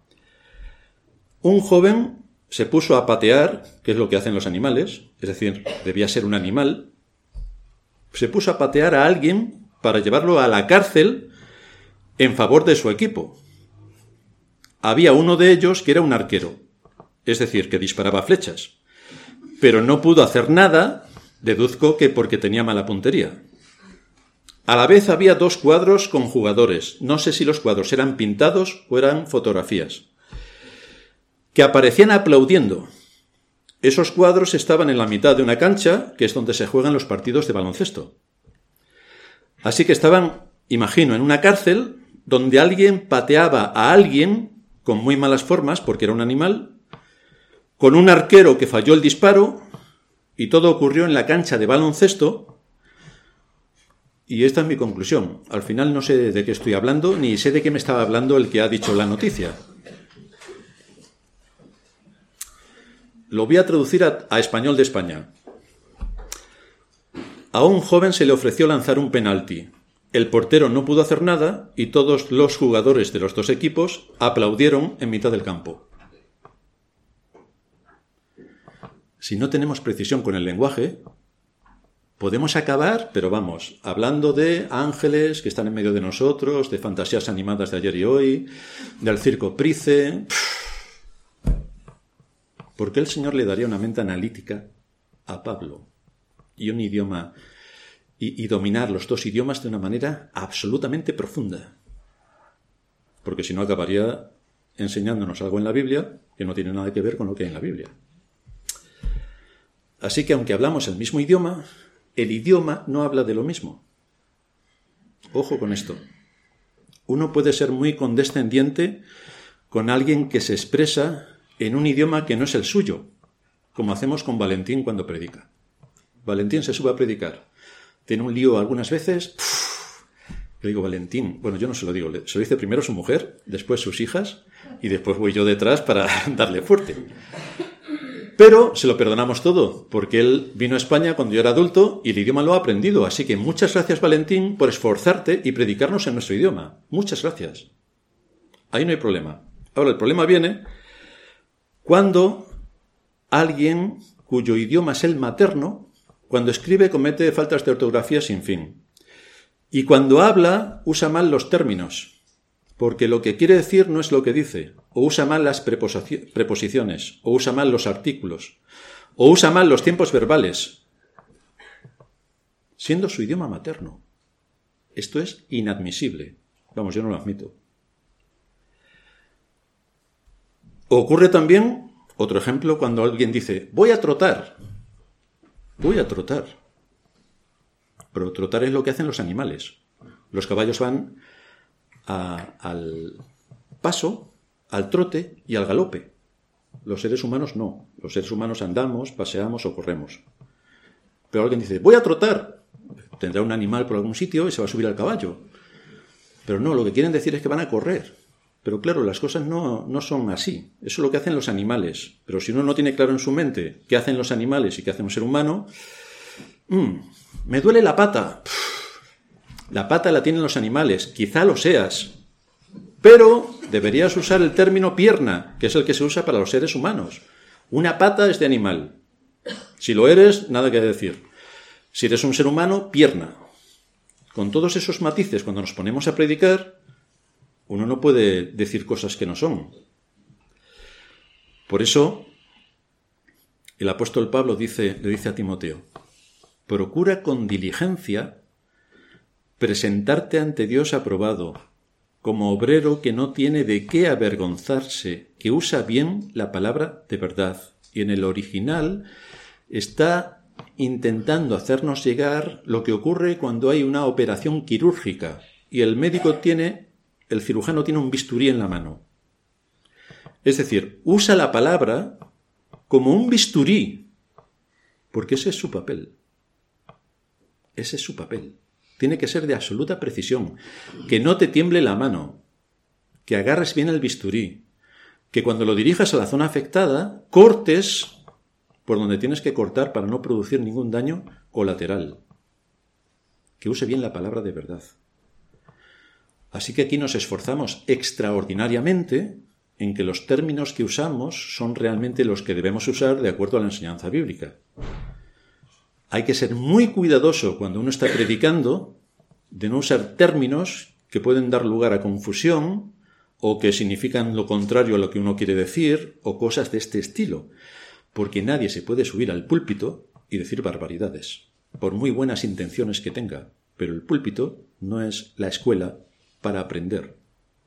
Un joven se puso a patear, que es lo que hacen los animales, es decir, debía ser un animal, se puso a patear a alguien para llevarlo a la cárcel en favor de su equipo. Había uno de ellos que era un arquero, es decir, que disparaba flechas, pero no pudo hacer nada, deduzco que porque tenía mala puntería. A la vez había dos cuadros con jugadores, no sé si los cuadros eran pintados o eran fotografías, que aparecían aplaudiendo. Esos cuadros estaban en la mitad de una cancha, que es donde se juegan los partidos de baloncesto. Así que estaban, imagino, en una cárcel donde alguien pateaba a alguien con muy malas formas, porque era un animal, con un arquero que falló el disparo, y todo ocurrió en la cancha de baloncesto. Y esta es mi conclusión. Al final no sé de qué estoy hablando, ni sé de qué me estaba hablando el que ha dicho la noticia. Lo voy a traducir a español de España. A un joven se le ofreció lanzar un penalti. el portero no pudo hacer nada y todos los jugadores de los dos equipos aplaudieron en mitad del campo. Si no tenemos precisión con el lenguaje, podemos acabar, pero vamos, hablando de ángeles que están en medio de nosotros, de fantasías animadas de ayer y hoy, del circo Price. ¿Por qué el Señor le daría una mente analítica a Pablo y un idioma y dominar los dos idiomas de una manera absolutamente profunda? Porque si no acabaría enseñándonos algo en la Biblia que no tiene nada que ver con lo que hay en la Biblia. Así que aunque hablamos el mismo idioma, el idioma no habla de lo mismo. Ojo con esto. Uno puede ser muy condescendiente con alguien que se expresa en un idioma que no es el suyo, como hacemos con Valentín cuando predica. Valentín se sube a predicar. Tiene un lío algunas veces. Le digo, Valentín, bueno, yo no se lo digo, se lo dice primero su mujer, después sus hijas, y después voy yo detrás para darle fuerte. Pero se lo perdonamos todo, porque él vino a España cuando yo era adulto y el idioma lo ha aprendido. Así que muchas gracias, Valentín, por esforzarte y predicarnos en nuestro idioma. Muchas gracias. Ahí no hay problema. Ahora, el problema viene cuando alguien cuyo idioma es el materno, cuando escribe comete faltas de ortografía sin fin. Y cuando habla usa mal los términos, porque lo que quiere decir no es lo que dice. O usa mal las preposiciones, o usa mal los artículos, o usa mal los tiempos verbales, siendo su idioma materno. Esto es inadmisible. Vamos, yo no lo admito. Ocurre también, otro ejemplo, cuando alguien dice, voy a trotar. Voy a trotar. Pero trotar es lo que hacen los animales. Los caballos van al paso, al trote y al galope. Los seres humanos no. Los seres humanos andamos, paseamos o corremos. Pero alguien dice, voy a trotar. Tendrá un animal por algún sitio y se va a subir al caballo. Pero no, lo que quieren decir es que van a correr. Pero claro, las cosas no son así. Eso es lo que hacen los animales. Pero si uno no tiene claro en su mente qué hacen los animales y qué hace un ser humano, me duele la pata. La pata la tienen los animales. Quizá lo seas. Pero deberías usar el término pierna, que es el que se usa para los seres humanos. Una pata es de animal. Si lo eres, nada que decir. Si eres un ser humano, pierna. Con todos esos matices, cuando nos ponemos a predicar, uno no puede decir cosas que no son. Por eso, el apóstol Pablo le dice a Timoteo, procura con diligencia presentarte ante Dios aprobado, como obrero que no tiene de qué avergonzarse, que usa bien la palabra de verdad. Y en el original está intentando hacernos llegar lo que ocurre cuando hay una operación quirúrgica y el cirujano tiene un bisturí en la mano. Es decir, usa la palabra como un bisturí, porque ese es su papel. Ese es su papel. Tiene que ser de absoluta precisión, que no te tiemble la mano, que agarres bien el bisturí, que cuando lo dirijas a la zona afectada, cortes por donde tienes que cortar para no producir ningún daño colateral. Que use bien la palabra de verdad. Así que aquí nos esforzamos extraordinariamente en que los términos que usamos son realmente los que debemos usar de acuerdo a la enseñanza bíblica. Hay que ser muy cuidadoso cuando uno está predicando de no usar términos que pueden dar lugar a confusión o que significan lo contrario a lo que uno quiere decir o cosas de este estilo, porque nadie se puede subir al púlpito y decir barbaridades, por muy buenas intenciones que tenga, pero el púlpito no es la escuela para aprender.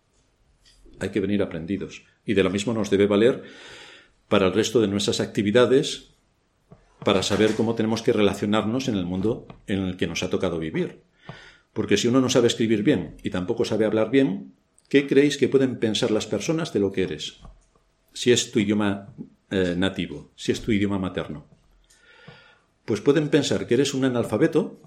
Hay que venir aprendidos, y de lo mismo nos debe valer para el resto de nuestras actividades, para saber cómo tenemos que relacionarnos en el mundo en el que nos ha tocado vivir. Porque si uno no sabe escribir bien y tampoco sabe hablar bien, ¿qué creéis que pueden pensar las personas de lo que eres? Si es tu idioma nativo, si es tu idioma materno. Pues pueden pensar que eres un analfabeto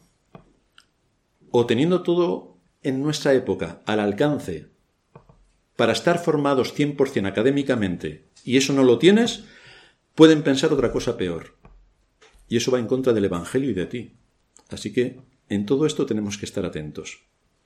o teniendo todo en nuestra época al alcance para estar formados 100% académicamente y eso no lo tienes, pueden pensar otra cosa peor. Y eso va en contra del Evangelio y de ti. Así que en todo esto tenemos que estar atentos.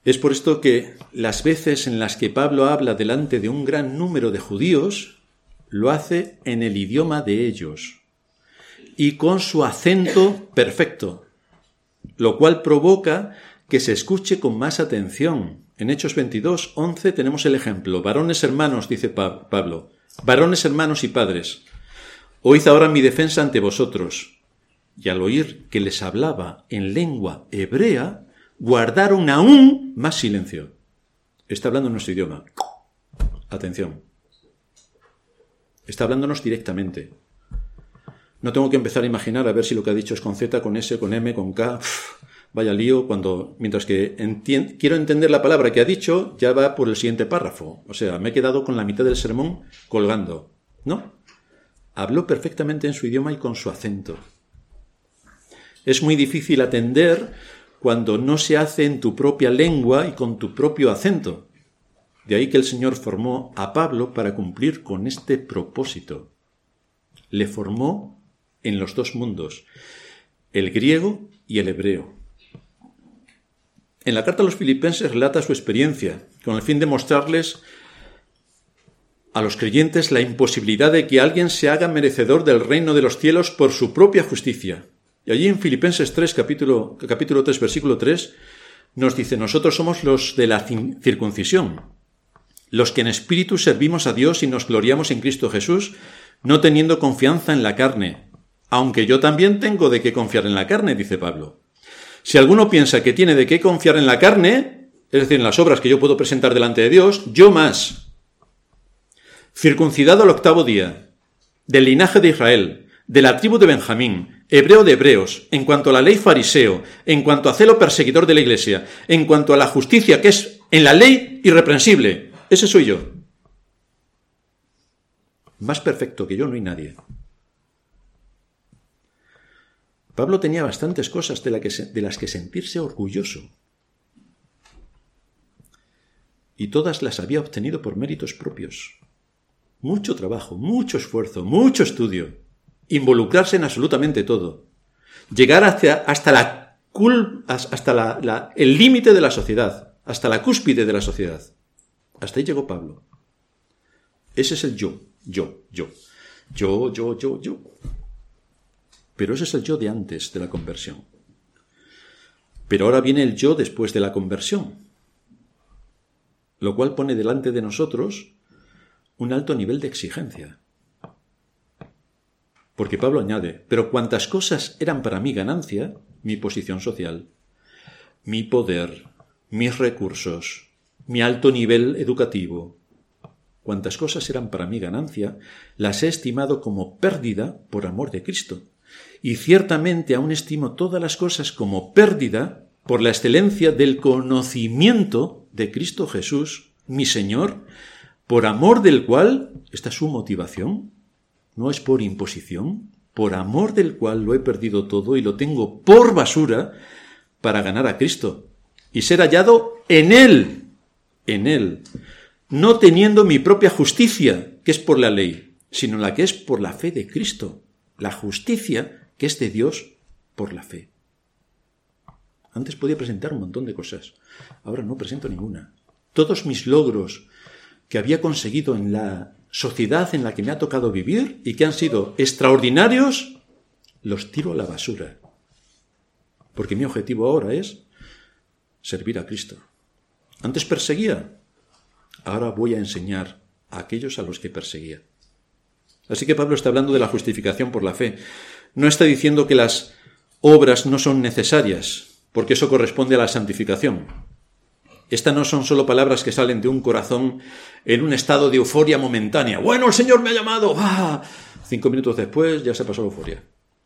Es por esto que las veces en las que Pablo habla delante de un gran número de judíos, lo hace en el idioma de ellos y con su acento perfecto, lo cual provoca que se escuche con más atención. En Hechos 22, 11 tenemos el ejemplo. Varones hermanos, dice Pablo, varones hermanos y padres, oíd ahora mi defensa ante vosotros. Y al oír que les hablaba en lengua hebrea, guardaron aún más silencio. Está hablando en nuestro idioma. Atención. Está hablándonos directamente. No tengo que empezar a imaginar a ver si lo que ha dicho es con Z, con S, con M, con K. Vaya lío, mientras que quiero entender la palabra que ha dicho, ya va por el siguiente párrafo. O sea, me he quedado con la mitad del sermón colgando. ¿No? Habló perfectamente en su idioma y con su acento. Es muy difícil atender cuando no se hace en tu propia lengua y con tu propio acento. De ahí que el Señor formó a Pablo para cumplir con este propósito. Le formó en los dos mundos, el griego y el hebreo. En la carta a los Filipenses relata su experiencia, con el fin de mostrarles a los creyentes la imposibilidad de que alguien se haga merecedor del reino de los cielos por su propia justicia. Y allí en Filipenses 3, capítulo 3, versículo 3, nos dice: nosotros somos los de la circuncisión, los que en espíritu servimos a Dios y nos gloriamos en Cristo Jesús, no teniendo confianza en la carne, aunque yo también tengo de qué confiar en la carne, dice Pablo. Si alguno piensa que tiene de qué confiar en la carne, es decir, en las obras que yo puedo presentar delante de Dios, yo más. Circuncidado al 8º día, del linaje de Israel, de la tribu de Benjamín, hebreo de hebreos, en cuanto a la ley fariseo, en cuanto a celo perseguidor de la iglesia, en cuanto a la justicia que es en la ley irreprensible, ese soy yo. Más perfecto que yo no hay nadie. Pablo tenía bastantes cosas de las que sentirse orgulloso. Y todas las había obtenido por méritos propios. Mucho trabajo, mucho esfuerzo, mucho estudio. Involucrarse en absolutamente todo. Llegar hasta el límite de la sociedad, hasta la cúspide de la sociedad. Hasta ahí llegó Pablo. Ese es el yo. Pero ese es el yo de antes de la conversión. Pero ahora viene el yo después de la conversión, lo cual pone delante de nosotros un alto nivel de exigencia. Porque Pablo añade: pero cuantas cosas eran para mí ganancia, mi posición social, mi poder, mis recursos, mi alto nivel educativo, cuantas cosas eran para mí ganancia, las he estimado como pérdida por amor de Cristo. Y ciertamente aún estimo todas las cosas como pérdida por la excelencia del conocimiento de Cristo Jesús, mi Señor, por amor del cual, esta es su motivación, no es por imposición, por amor del cual lo he perdido todo y lo tengo por basura para ganar a Cristo y ser hallado en Él, no teniendo mi propia justicia, que es por la ley, sino la que es por la fe de Cristo, la justicia que es de Dios por la fe. Antes podía presentar un montón de cosas, ahora no presento ninguna. Todos mis logros que había conseguido en la sociedad en la que me ha tocado vivir y que han sido extraordinarios, los tiro a la basura. Porque mi objetivo ahora es servir a Cristo. Antes perseguía, ahora voy a enseñar a aquellos a los que perseguía. Así que Pablo está hablando de la justificación por la fe. No está diciendo que las obras no son necesarias, porque eso corresponde a la santificación. Estas no son solo palabras que salen de un corazón en un estado de euforia momentánea. Bueno, el Señor me ha llamado. ¡Ah! 5 minutos después ya se pasó la euforia.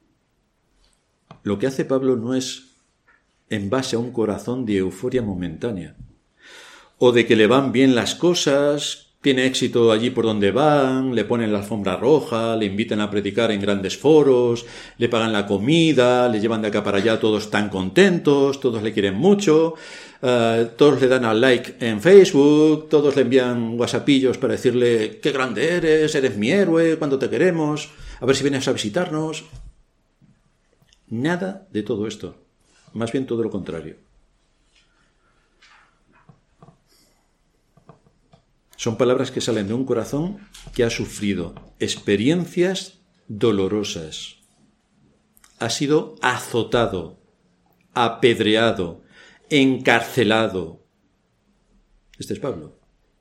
Lo que hace Pablo no es en base a un corazón de euforia momentánea, o de que le van bien las cosas, tiene éxito allí por donde van, le ponen la alfombra roja, le invitan a predicar en grandes foros, le pagan la comida, le llevan de acá para allá, todos tan contentos, todos le quieren mucho, todos le dan al like en Facebook, todos le envían whatsappillos para decirle qué grande eres mi héroe, cuánto te queremos, a ver si vienes a visitarnos. Nada de todo esto, más bien todo lo contrario. Son palabras que salen de un corazón que ha sufrido experiencias dolorosas. Ha sido azotado, apedreado, encarcelado. Este es Pablo.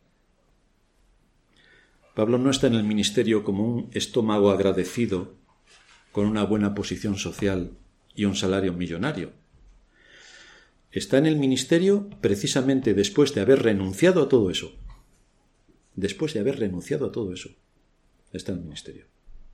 Pablo no está en el ministerio como un estómago agradecido con una buena posición social y un salario millonario. Está en el ministerio precisamente después de haber renunciado a todo eso. Después de haber renunciado a todo eso, está en el ministerio.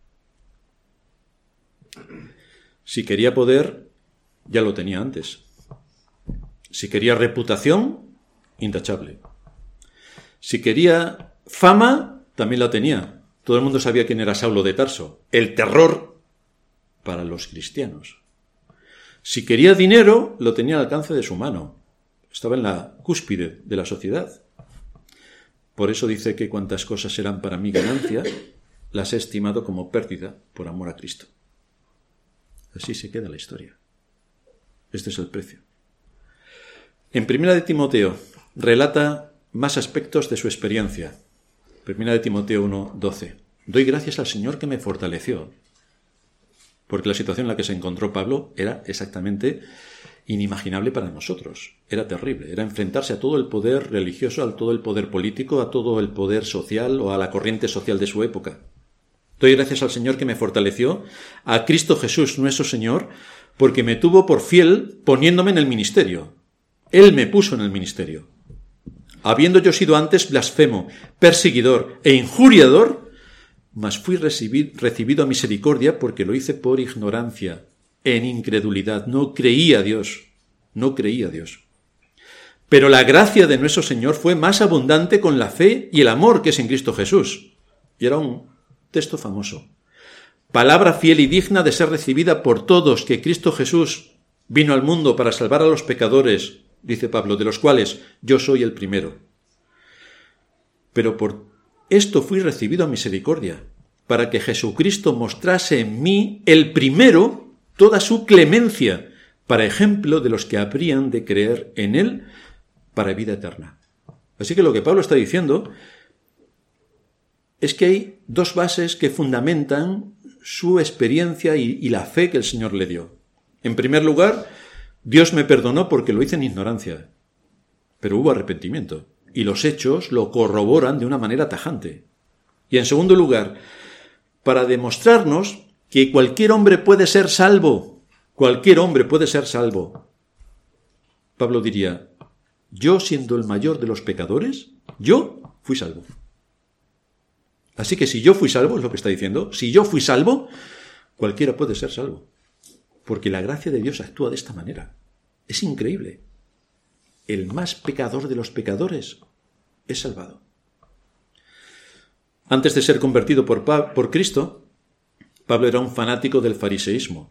Si quería poder, ya lo tenía antes. Si quería reputación, intachable. Si quería fama, también la tenía. Todo el mundo sabía quién era Saulo de Tarso. El terror para los cristianos. Si quería dinero, lo tenía al alcance de su mano. Estaba en la cúspide de la sociedad. Por eso dice que cuantas cosas eran para mí ganancia, las he estimado como pérdida por amor a Cristo. Así se queda la historia. Este es el precio. En 1 de Timoteo relata más aspectos de su experiencia. 1 de Timoteo 1:12. Doy gracias al Señor que me fortaleció. Porque la situación en la que se encontró Pablo era exactamente inimaginable para nosotros. Era terrible. Era enfrentarse a todo el poder religioso, a todo el poder político, a todo el poder social o a la corriente social de su época. Doy gracias al Señor que me fortaleció, a Cristo Jesús nuestro Señor, porque me tuvo por fiel poniéndome en el ministerio. Él me puso en el ministerio. Habiendo yo sido antes blasfemo, perseguidor e injuriador, mas fui recibido a misericordia porque lo hice por ignorancia, en incredulidad. No creía a Dios. Pero la gracia de nuestro Señor fue más abundante con la fe y el amor que es en Cristo Jesús. Y era un texto famoso. Palabra fiel y digna de ser recibida por todos, que Cristo Jesús vino al mundo para salvar a los pecadores, dice Pablo, de los cuales yo soy el primero. Pero por esto fui recibido a misericordia, para que Jesucristo mostrase en mí el primero toda su clemencia, para ejemplo de los que habrían de creer en él para vida eterna. Así que lo que Pablo está diciendo es que hay dos bases que fundamentan su experiencia y la fe que el Señor le dio. En primer lugar, Dios me perdonó porque lo hice en ignorancia, pero hubo arrepentimiento, y los hechos lo corroboran de una manera tajante. Y en segundo lugar, para demostrarnos que cualquier hombre puede ser salvo, Pablo diría, yo siendo el mayor de los pecadores, yo fui salvo. Así que si yo fui salvo, es lo que está diciendo, si yo fui salvo, cualquiera puede ser salvo. Porque la gracia de Dios actúa de esta manera. Es increíble. El más pecador de los pecadores es salvado. Antes de ser convertido por Cristo, Pablo era un fanático del fariseísmo.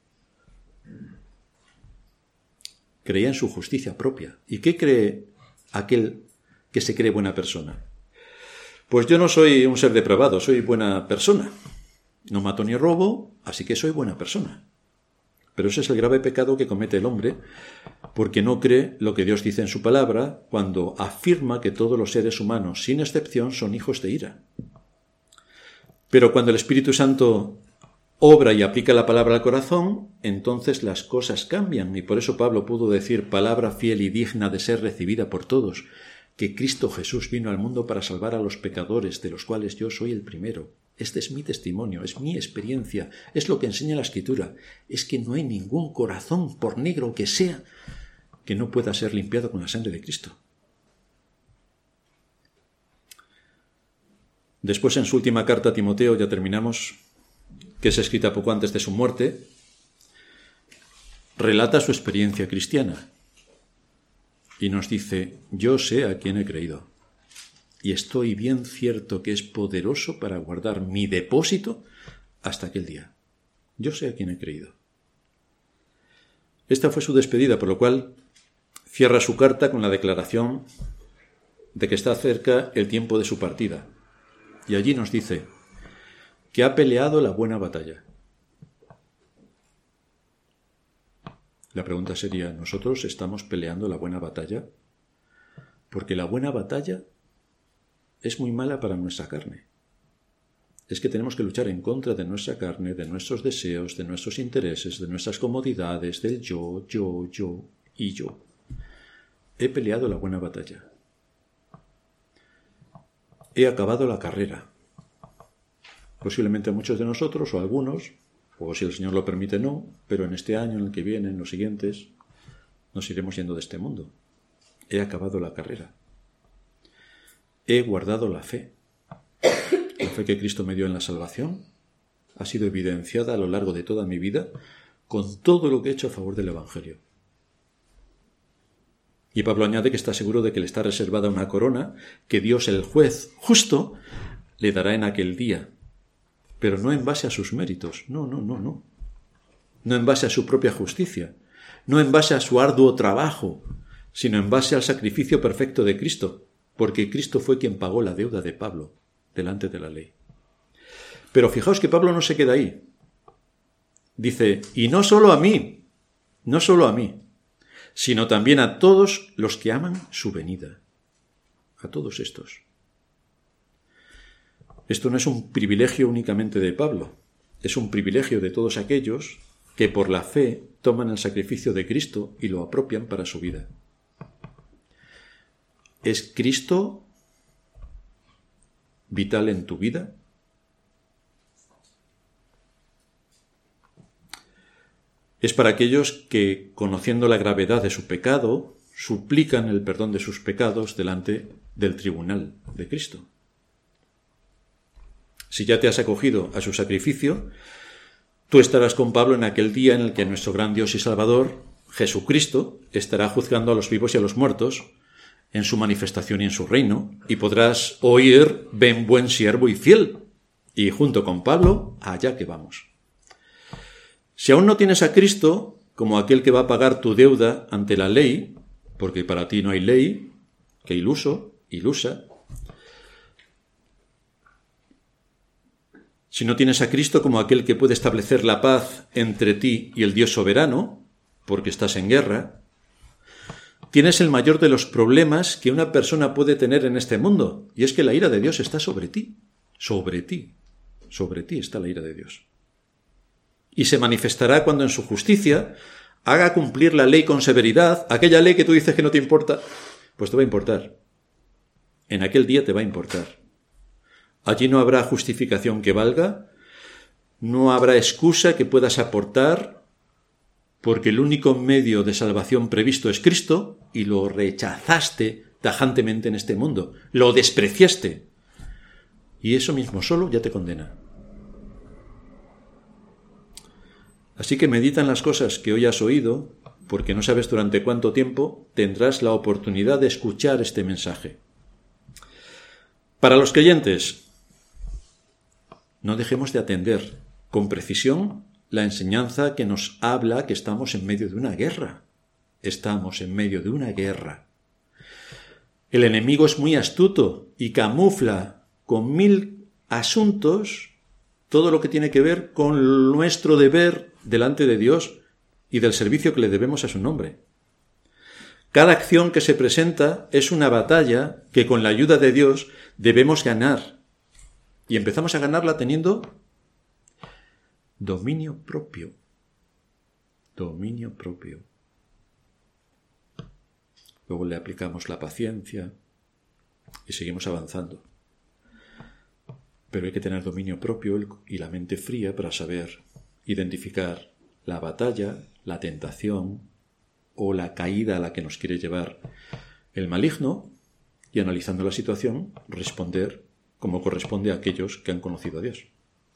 Creía en su justicia propia. ¿Y qué cree aquel que se cree buena persona? Pues yo no soy un ser depravado, soy buena persona. No mato ni robo, así que soy buena persona. Pero ese es el grave pecado que comete el hombre, porque no cree lo que Dios dice en su palabra cuando afirma que todos los seres humanos, sin excepción, son hijos de ira. Pero cuando el Espíritu Santo obra y aplica la palabra al corazón, entonces las cosas cambian. Y por eso Pablo pudo decir, palabra fiel y digna de ser recibida por todos, que Cristo Jesús vino al mundo para salvar a los pecadores, de los cuales yo soy el primero. Este es mi testimonio, es mi experiencia, es lo que enseña la Escritura. Es que no hay ningún corazón, por negro que sea, que no pueda ser limpiado con la sangre de Cristo. Después, en su última carta a Timoteo, ya terminamos, que es escrita poco antes de su muerte, relata su experiencia cristiana y nos dice, yo sé a quién he creído y estoy bien cierto que es poderoso para guardar mi depósito hasta aquel día. Yo sé a quién he creído. Esta fue su despedida, por lo cual cierra su carta con la declaración de que está cerca el tiempo de su partida. Y allí nos dice que ha peleado la buena batalla. La pregunta sería, ¿nosotros estamos peleando la buena batalla? Porque la buena batalla es muy mala para nuestra carne. Es que tenemos que luchar en contra de nuestra carne, de nuestros deseos, de nuestros intereses, de nuestras comodidades, del yo y yo. He peleado la buena batalla. He acabado la carrera. Posiblemente muchos de nosotros, o algunos, o si el Señor lo permite no, pero en este año, en el que viene, en los siguientes, nos iremos yendo de este mundo. He acabado la carrera. He guardado la fe. La fe que Cristo me dio en la salvación ha sido evidenciada a lo largo de toda mi vida con todo lo que he hecho a favor del Evangelio. Y Pablo añade que está seguro de que le está reservada una corona que Dios, el juez justo, le dará en aquel día. Pero no en base a sus méritos, no. No en base a su propia justicia, no en base a su arduo trabajo, sino en base al sacrificio perfecto de Cristo, porque Cristo fue quien pagó la deuda de Pablo delante de la ley. Pero fijaos que Pablo no se queda ahí. Dice, y no solo a mí, sino también a todos los que aman su venida. A todos estos. Esto no es un privilegio únicamente de Pablo, es un privilegio de todos aquellos que por la fe toman el sacrificio de Cristo y lo apropian para su vida. ¿Es Cristo vital en tu vida? Es para aquellos que, conociendo la gravedad de su pecado, suplican el perdón de sus pecados delante del tribunal de Cristo. Si ya te has acogido a su sacrificio, tú estarás con Pablo en aquel día en el que nuestro gran Dios y Salvador, Jesucristo, estará juzgando a los vivos y a los muertos en su manifestación y en su reino, y podrás oír, ven buen siervo y fiel, y junto con Pablo, allá que vamos. Si aún no tienes a Cristo como aquel que va a pagar tu deuda ante la ley, porque para ti no hay ley, que ilusa. Si no tienes a Cristo como aquel que puede establecer la paz entre ti y el Dios soberano, porque estás en guerra, tienes el mayor de los problemas que una persona puede tener en este mundo, y es que la ira de Dios está sobre ti. Sobre ti está la ira de Dios. Y se manifestará cuando en su justicia haga cumplir la ley con severidad, aquella ley que tú dices que no te importa, pues te va a importar. En aquel día te va a importar. Allí no habrá justificación que valga, no habrá excusa que puedas aportar, porque el único medio de salvación previsto es Cristo, y lo rechazaste tajantemente en este mundo, lo despreciaste, y eso mismo solo ya te condena. Así que medita en las cosas que hoy has oído, porque no sabes durante cuánto tiempo tendrás la oportunidad de escuchar este mensaje. Para los creyentes, no dejemos de atender con precisión la enseñanza que nos habla que estamos en medio de una guerra. Estamos en medio de una guerra. El enemigo es muy astuto y camufla con 1000 asuntos todo lo que tiene que ver con nuestro deber delante de Dios y del servicio que le debemos a su nombre. Cada acción que se presenta es una batalla que con la ayuda de Dios debemos ganar. Y empezamos a ganarla teniendo dominio propio. Dominio propio. Luego le aplicamos la paciencia y seguimos avanzando. Pero hay que tener dominio propio y la mente fría para saber identificar la batalla, la tentación o la caída a la que nos quiere llevar el maligno y, analizando la situación, responder como corresponde a aquellos que han conocido a Dios.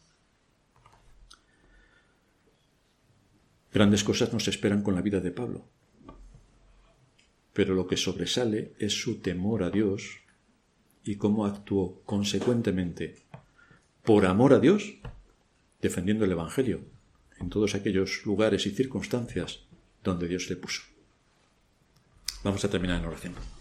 Grandes cosas nos esperan con la vida de Pablo, pero lo que sobresale es su temor a Dios y cómo actuó consecuentemente por amor a Dios, defendiendo el Evangelio en todos aquellos lugares y circunstancias donde Dios le puso. Vamos a terminar en oración.